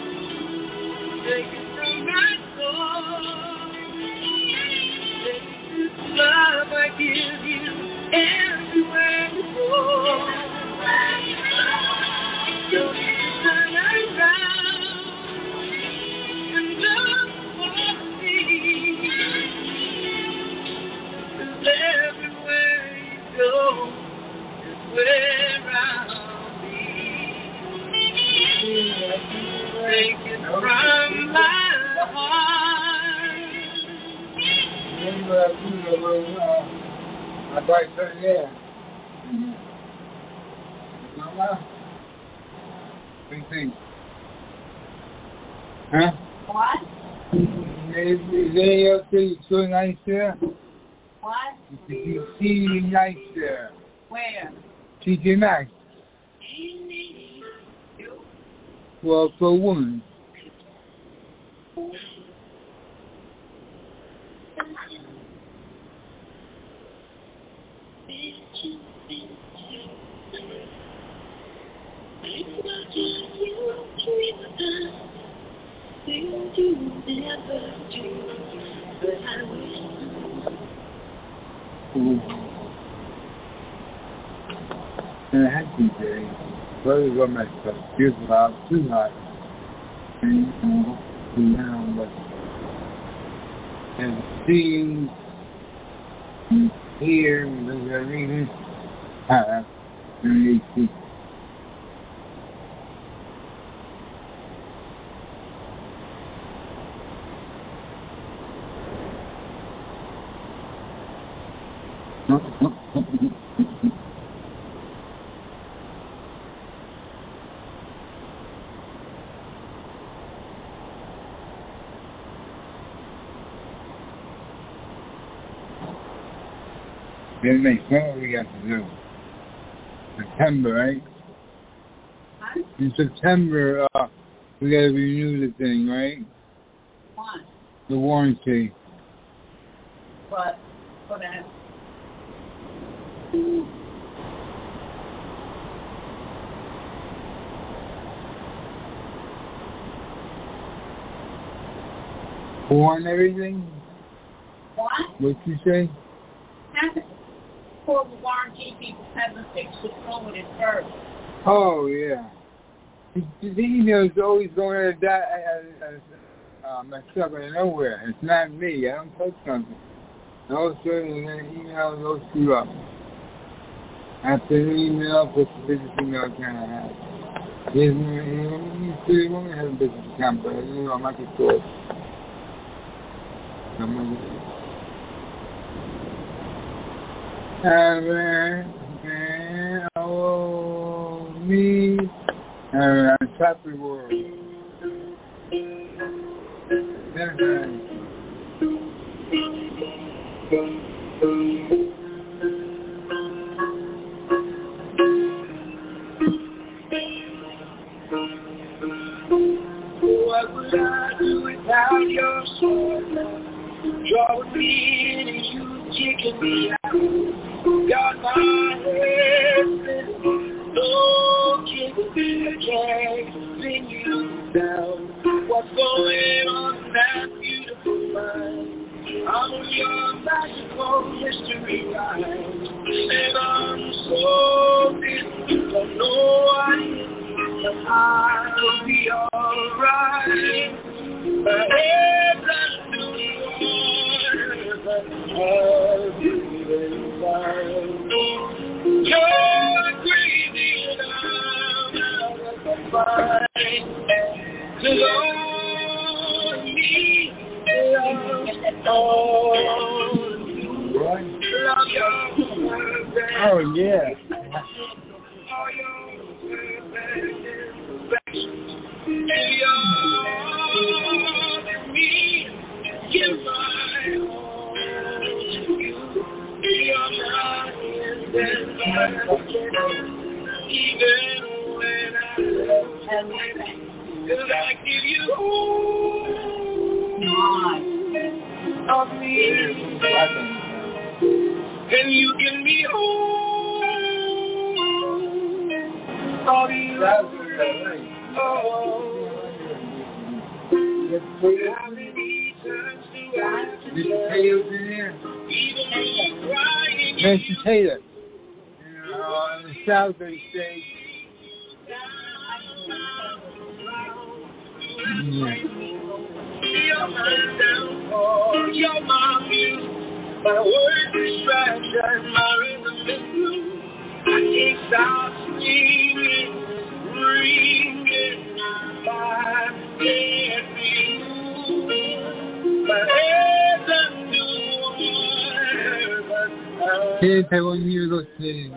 you uh, you know, uh, I buy something there. Mm-hmm. Mama? What do you think? Huh? What? Is there else that's so nice there? What? You see nice there. Where? T J Maxx. Well, for a woman. Ooh. And I had to say, very well myself. Here's love, too hot. And now, but and seeing, and hear, and everything, ah, and they see. Then they know what we got to do. September, right? Huh? In September, uh, we got to renew the thing, right? What? The warranty. But for that. For and everything? What? What you say? Haven't for the warranty people haven't fixed the phone with it first. Oh, yeah. The, the email is always going at that, uh, uh, messed up out of nowhere. It's not me. I don't touch something. All of a sudden, the email goes screw up. After the email, put the business email account I have. There's no, you only have a business account, but you know, Microsoft. I'm going to and oh, me, and Happy World. What would I do without your soul? Drawing me in and you kicking me out. Got my head no kicking, I can't pin you down. What's going on in that beautiful mind? I'm on your magical mystery ride, and I'm so busy, don't know why. I'll be alright. My head's under water, I'll be fine. You're crazy and I'm out of my mind. 'Cause on me, love on you. Love your perfect. Oh, yeah. All your perfect imperfections. And you're me. Give my all to you. You're not in even when I love you. 'Cause I give you all of me. And you give me all of you. Oh. How many times do I have to Mister Taylor's in here. Mister Taylor. You know, on the South they say. Yeah. You're my downfall, you're my muse, my word distraction, my rhythm is blue. I can't stop singing, ringing my head. My head's under che te ognuno si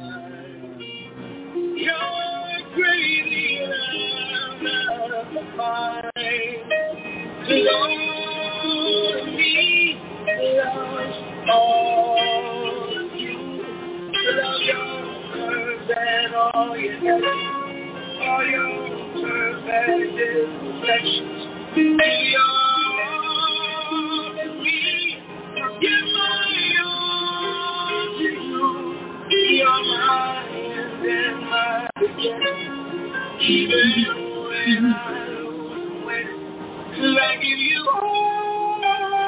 you're crazy out of the mind. Lord, me loves all you. Love your curves and all your depths, all your perfect imperfections. Give your all to me. Give my all to you. You're my end and my beginning. Even when I lose when I give you all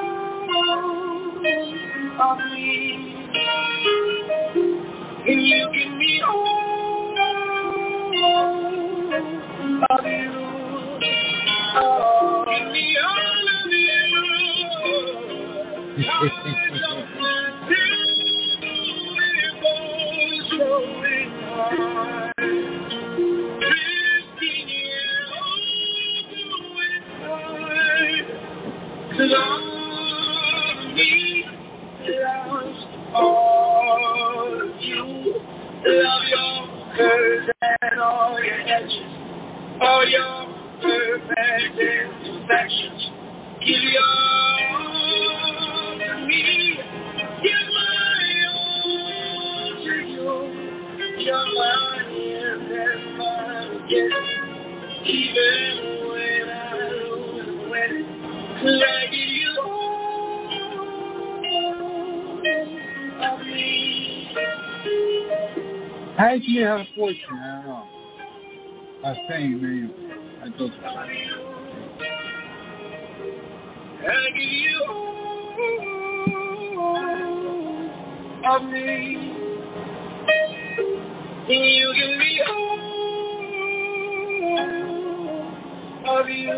of me, and you give me all of you. Oh, give me all of you. I don't want to live on showing heart. Fifteen years old, love me, loves all you. Love your curves and all your edges, all your perfect imperfections. Give your all to me. Give my all to you. You're my end and my beginning. Even when I lose when I give you all of me. How did you have a fortune? I don't know. I was saying, man. I thought so. I give you all of me. And you give me all of you.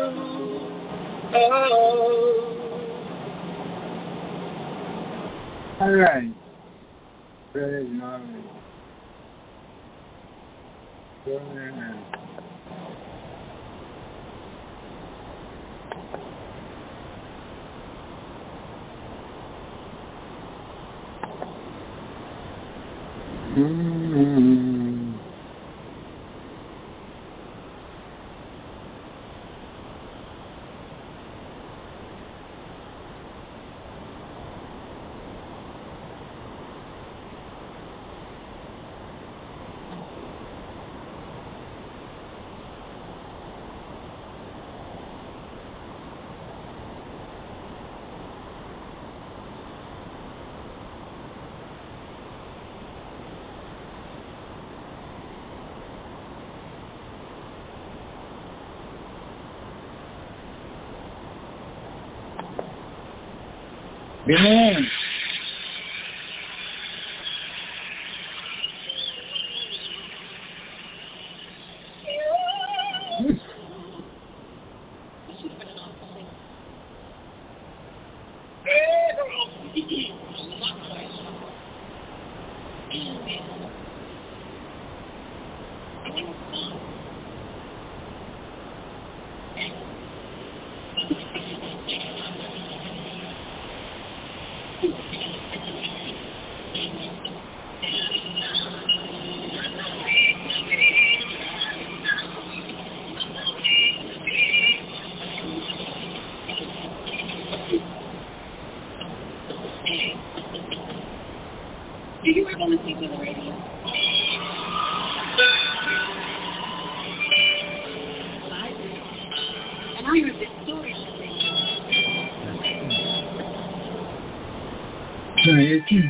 Oh. All right. Very nice. Very nice. Mm-hmm. Bien. Do you ever listen to the radio? I do. And I heard this story today. Sorry,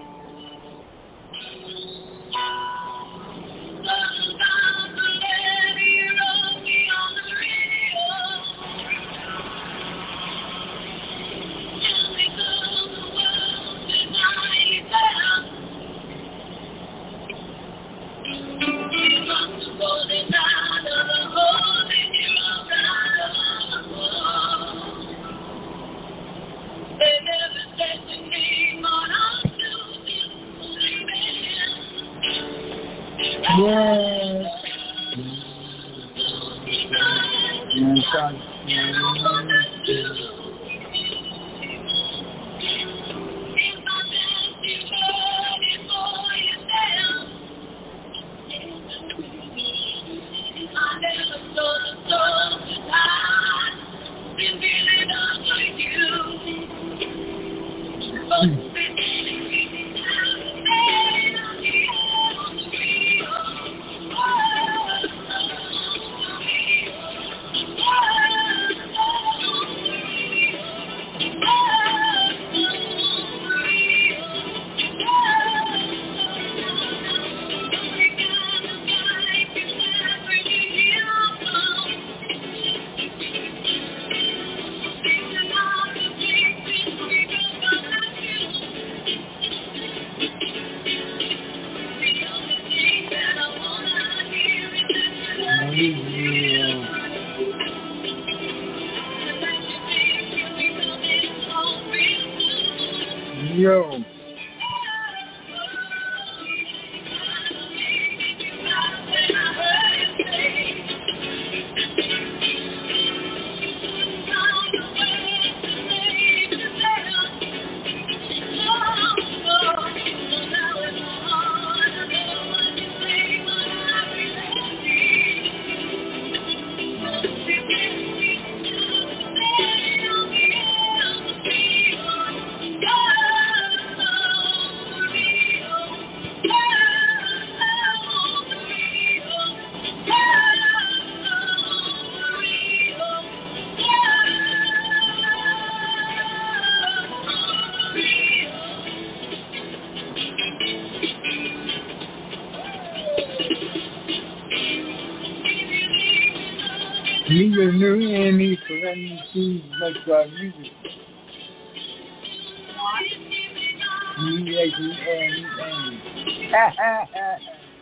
Yes. Yo. Meet your new enemy for letting you make our music. Meet your new enemy. Ha ha ha.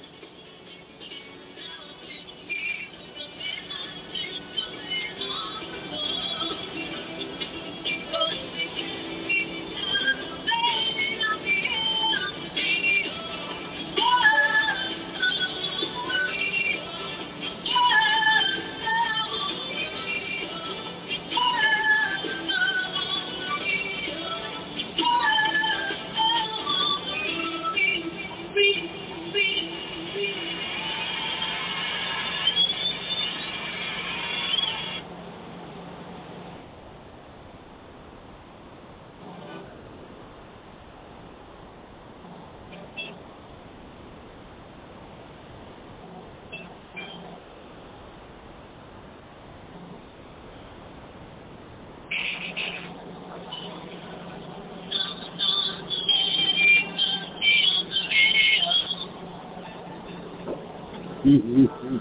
Mm-hmm.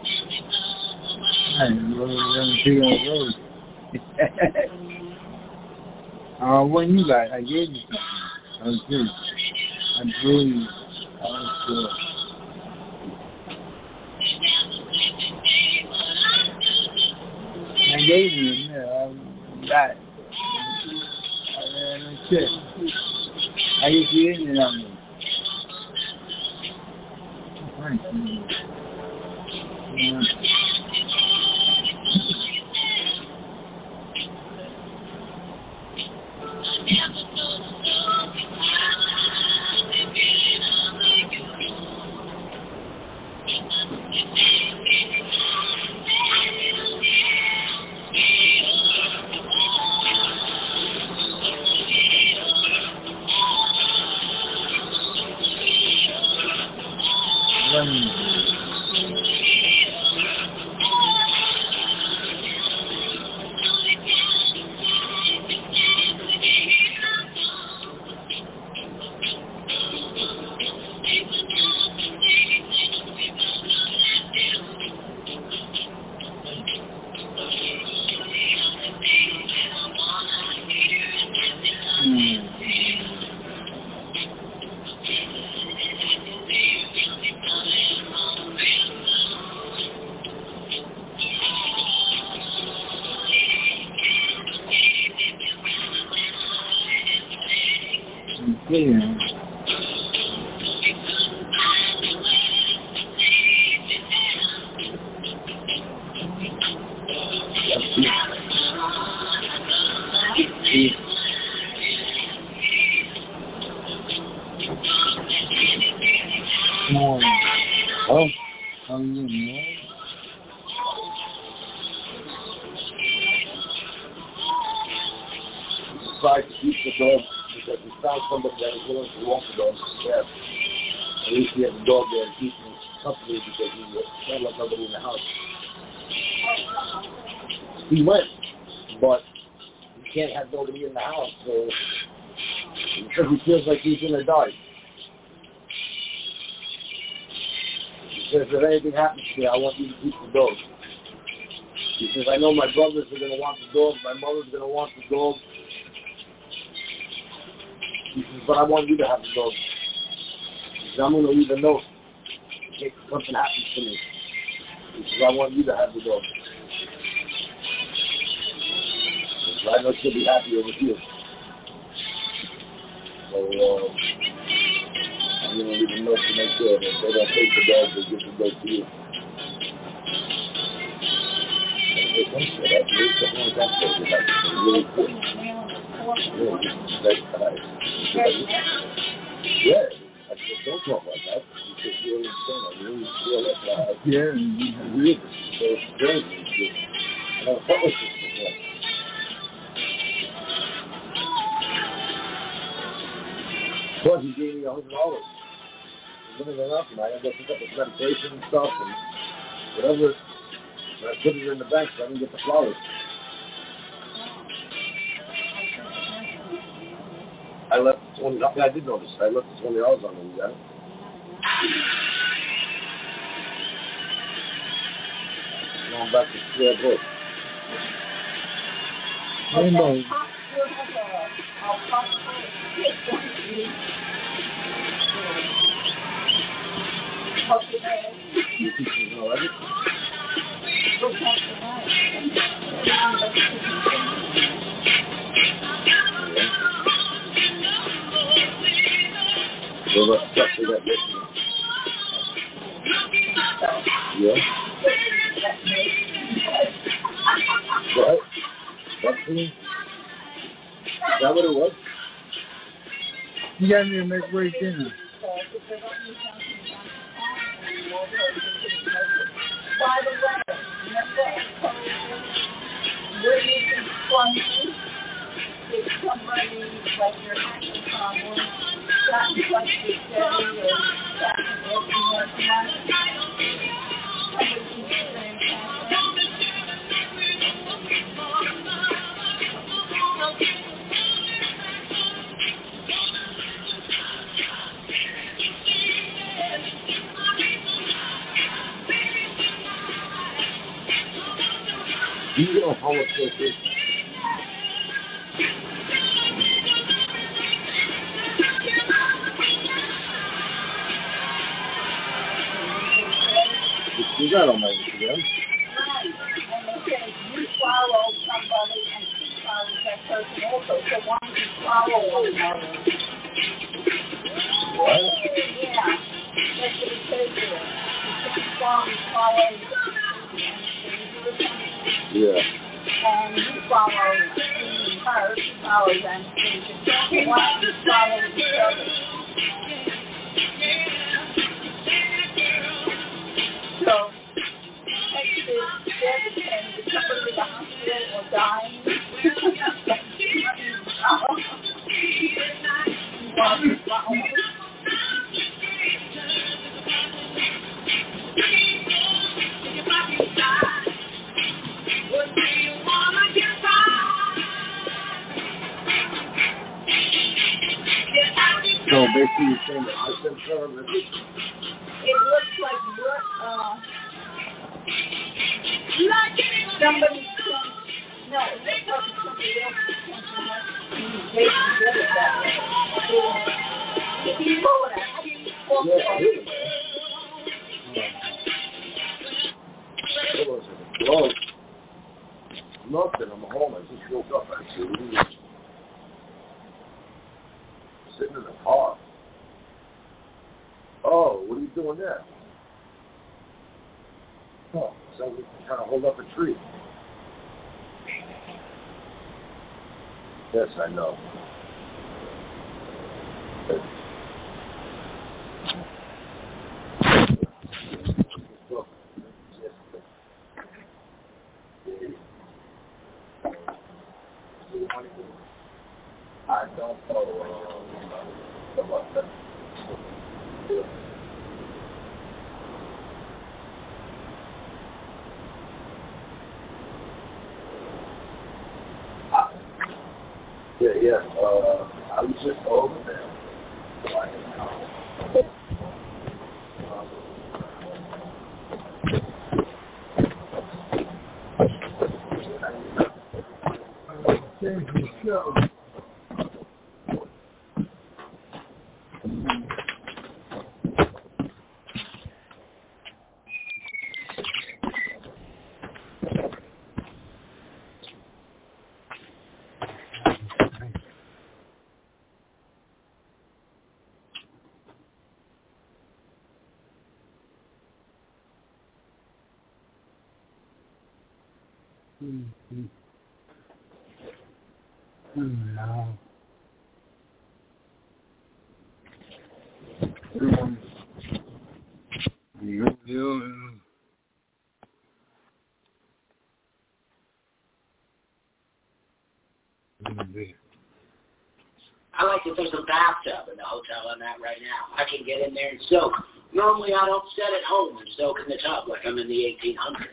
I don't see on the road. uh, when you got, I gave you something. I was good. I gave you. I was good. I gave you, you know, I got it. And shit. I just used it on me. Thank you. Yeah. Yeah. More. Oh, oh, you know. tried to keep the dog because he found somebody that was willing to walk the dog. Yeah. At least he had the dog there to keep him company because he can't let nobody in the house. He went, but he can't have nobody in the house, so because he feels like he's going to die. He says, if anything happens to me, I want you to keep the dog. He says, I know my brothers are going to want the dog, my mother's going to want the dog. He says, but I want you to have the dog. He says, I'm going to leave a note in case something happens to me. He says, I want you to have the dog. He says, I know she'll be happier with you. So, uh, I'm going to leave a note to make sure that if they don't take the dog, they give the dog to you. That's really something like that. That's really cool. Yeah, that's nice. Yeah, I just don't talk like that because you understand. I really feel like that. Yeah. Weird. So it's crazy. It's just, I don't felt like this before. Plus, he gave me a hundred dollars. Living enough, and I ended up picking up his medication and stuff, and whatever. And I put it in the bank so I can get the flowers. I left twenty dollars. Yeah, I did notice. I left the twenty dollars on him. You got it? Now I'm back to square book. Rainbow. You think you know everything? What about stuff we got this year? Yeah? What? What thing? Is that what it was? You got me to make great dinner. By the way, remember I told you where you can find me? If somebody, like you're having a problem, got in touch with Debbie or got in touch with someone, somebody can say Do you know how much this is? You got on my Instagram. right, and they say you follow somebody and she follows that person also, so why don't you follow one another? What? Yeah, that's what it says here. You can follow, follow, yeah. and you follow her, she follows them, and why don't you follow each other? So, somebody in the hospital or dying. So basically you're saying that I sent her a message? It looks like what, uh, somebody sent, no, it looks like somebody else sent a message. They did it that way. If you pull it out, how do you pull it out? Hold on a second. Hello? Nothing. I'm home. I just woke up actually. Sitting in the car. Oh, what are you doing there? Oh, sounds like you're trying to hold up a tree. Yes, I know. don't follow uh, something like that. Yeah, yeah. Uh, I was just over there. Like an hour. Thank you, show. Mm-hmm. No. Um, you, you, I like to take a bathtub in the hotel I'm at right now. I can get in there and soak. Normally I don't sit at home and soak in the tub like I'm in the eighteen hundreds.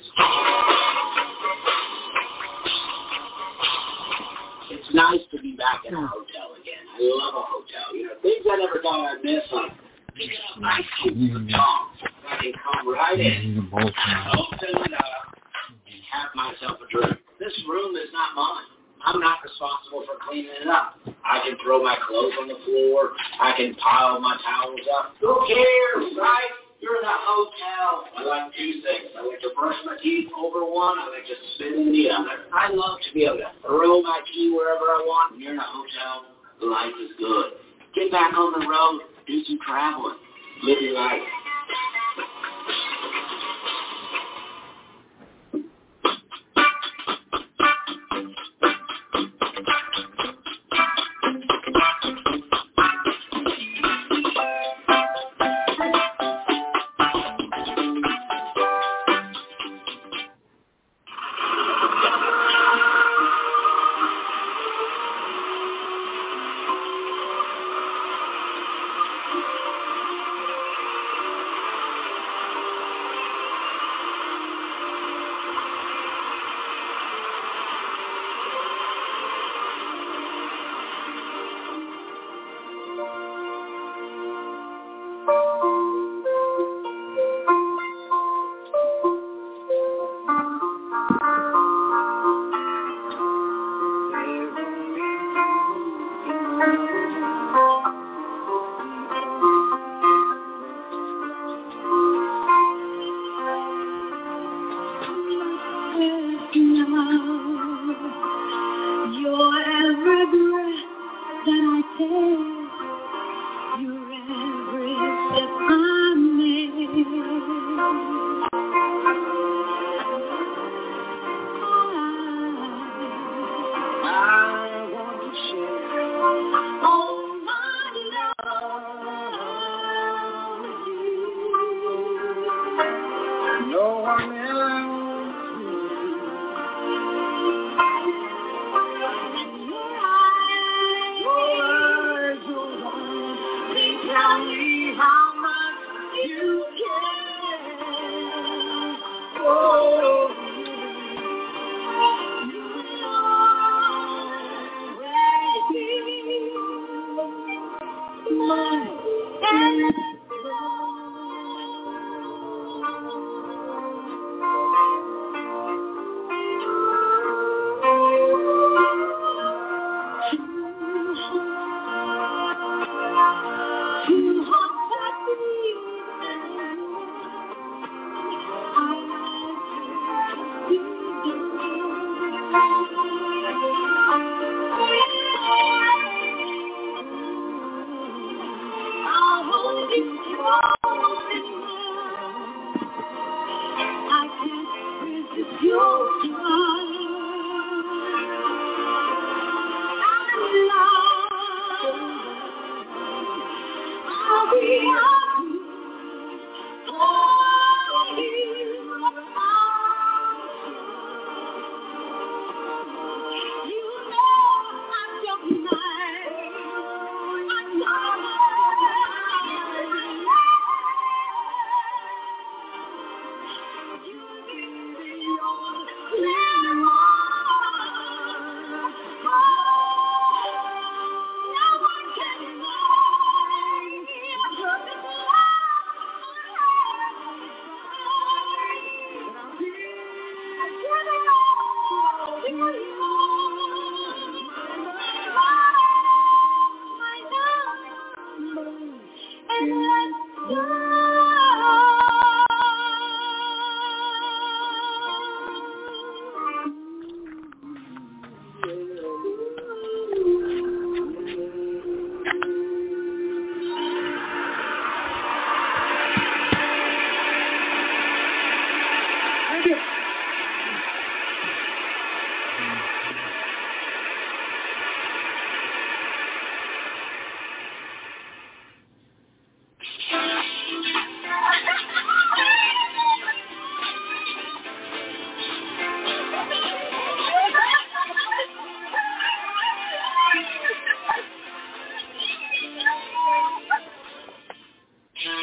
It's nice to be back in a hotel again. I love a hotel. You know, things I never thought I'd miss, like picking up ice cubes from Tom. I can come right in, open it up, and have myself a drink. This room is not mine. I'm not responsible for cleaning it up. I can throw my clothes on the floor. I can pile my towels up. Who cares, right? You're in a hotel. I like two things. I like to brush my teeth over one. I like to spit in the other. I love to be able to throw my key wherever I want. When you're in a hotel, life is good. Get back on the road. Do some traveling. Live your life.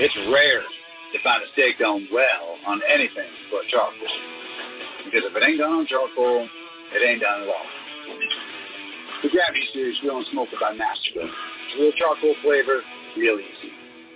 It's rare to find a steak done well on anything but charcoal. Because if it ain't done on charcoal, it ain't done at all. The Gravity Series Grill and Smoker by Masterbuilt. Real charcoal flavor, real easy.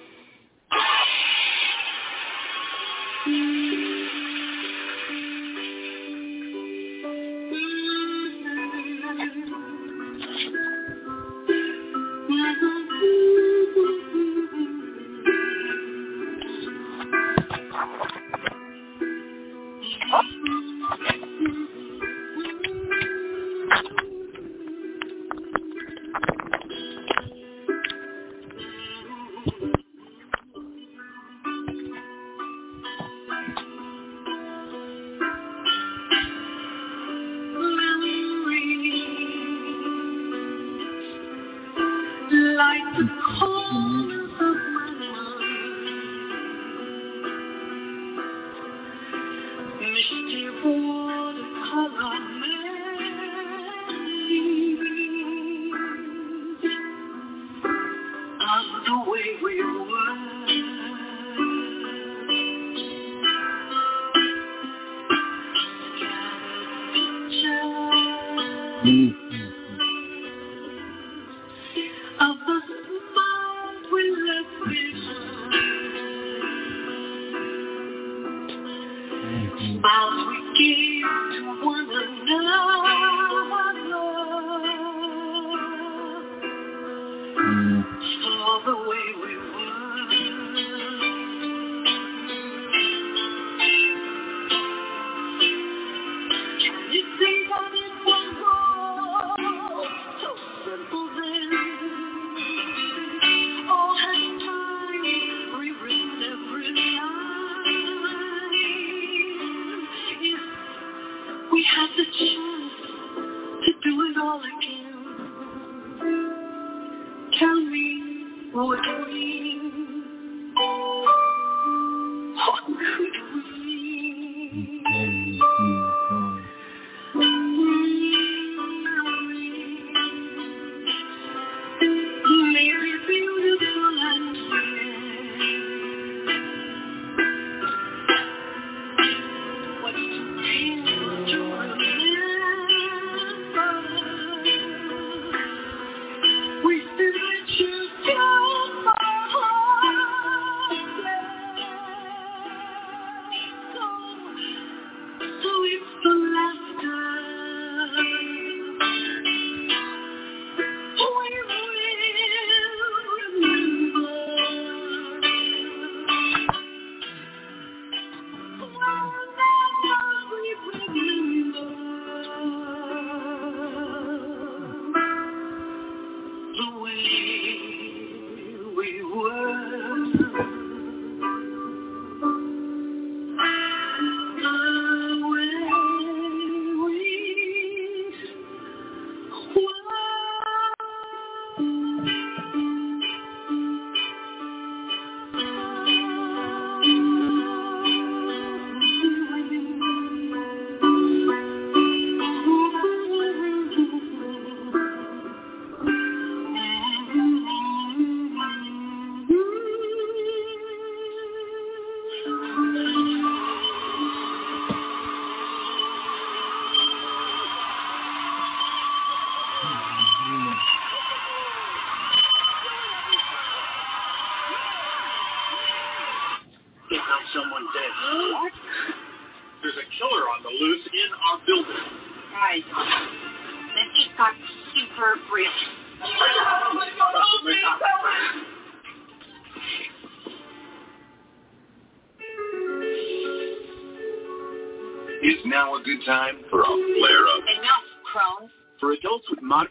Is now a good time for a flare-up. Enough, Crohn's. For adults with moderate...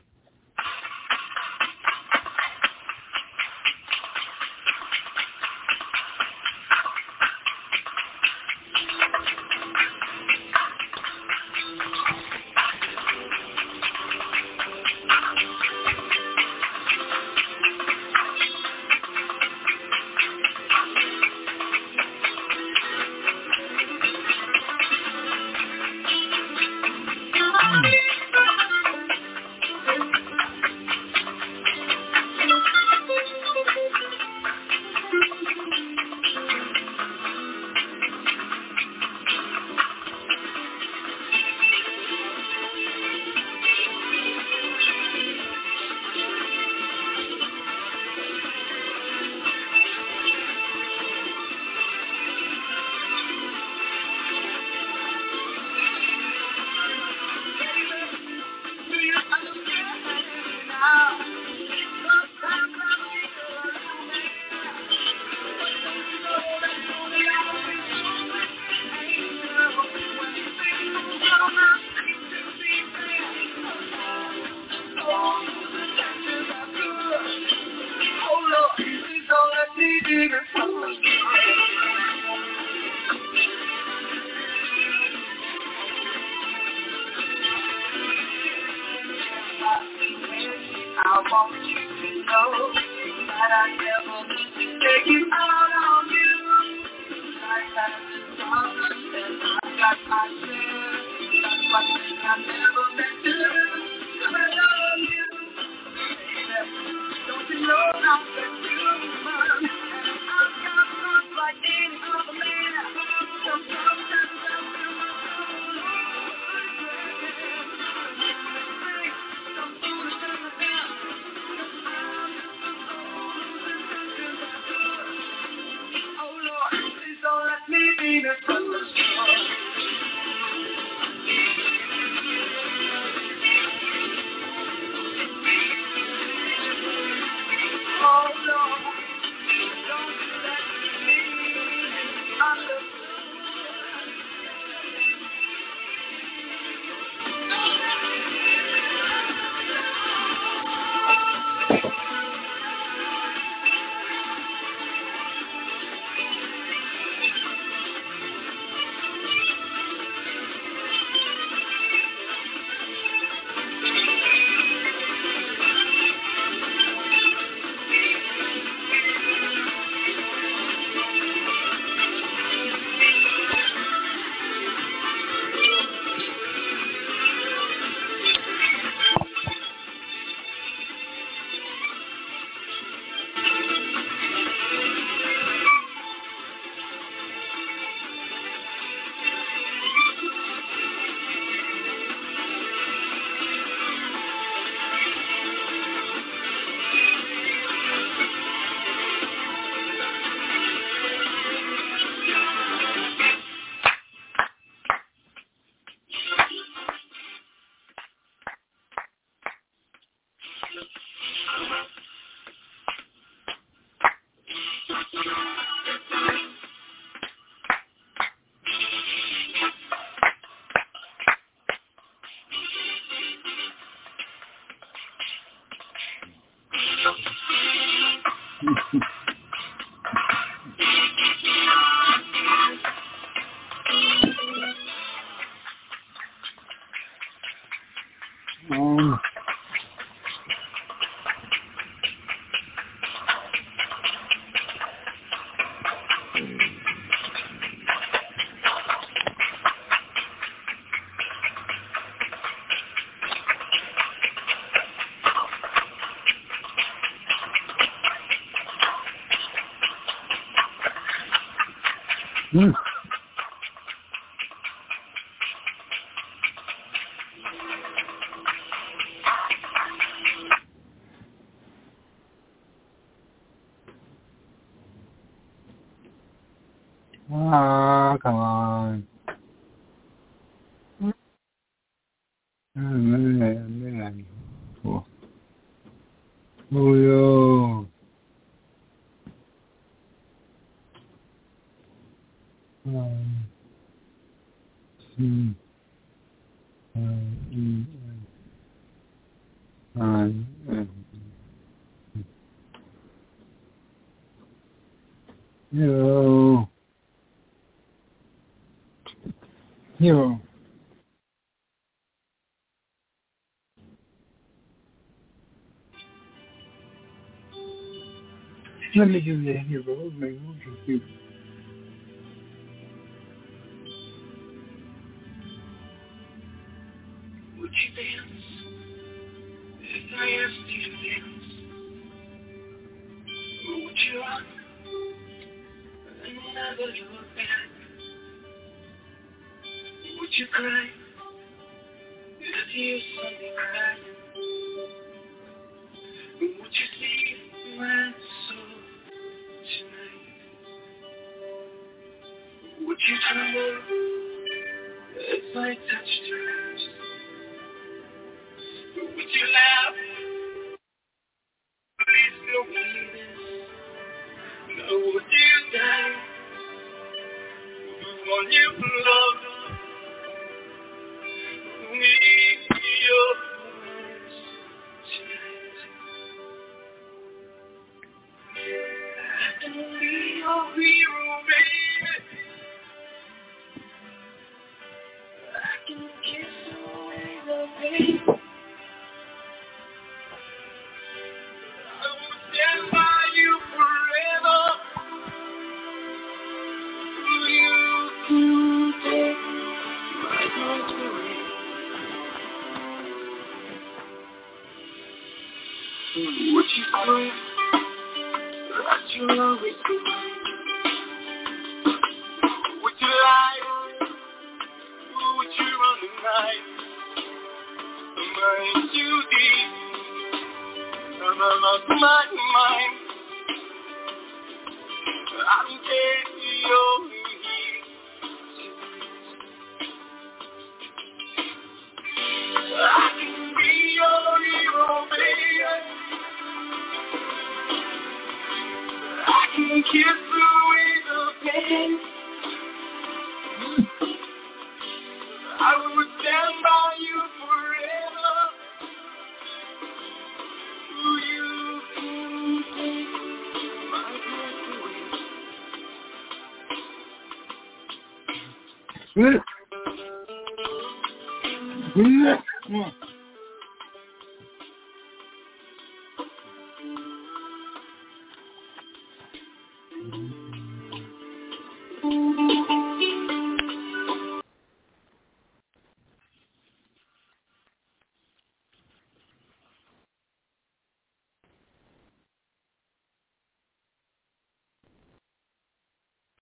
want you to know that I never meant to take it out on you. Life has its problems and I've got my share. That's one thing I never meant to do. 'Cause I love you, baby. Don't you know I'm the human? And I've got love like any other man. Sometimes I feel my soul breaking. Some foolish things I do. 'Cause I'm oh Lord, please don't let me be misunderstood. Oh Lord, don't let me be misunderstood. Um, mm. Ah, come on. Mm, oh, oh, yo. Um, hmm. Um, mm, um, um, yo. Yo. Let me give you a hero. Maybe we'll just do. Would you dance if I asked you to dance? Or would you run and never look back? Would you cry if you saw me cry? Would you see my soul tonight? Would you tremble if I touched yours? Would you laugh? Please don't believe this. No, would you die? Would you love me? Your words tonight. I can be your hero, baby. I can kiss away the pain. you'll always be mine. Would you lie? Would you run the night? Am I too deep? Have I lost my mind? I don't care if you're here. I can be your hero, baby. I can kiss away the pain. I would stand by you forever. You can take my breath away. Yeah.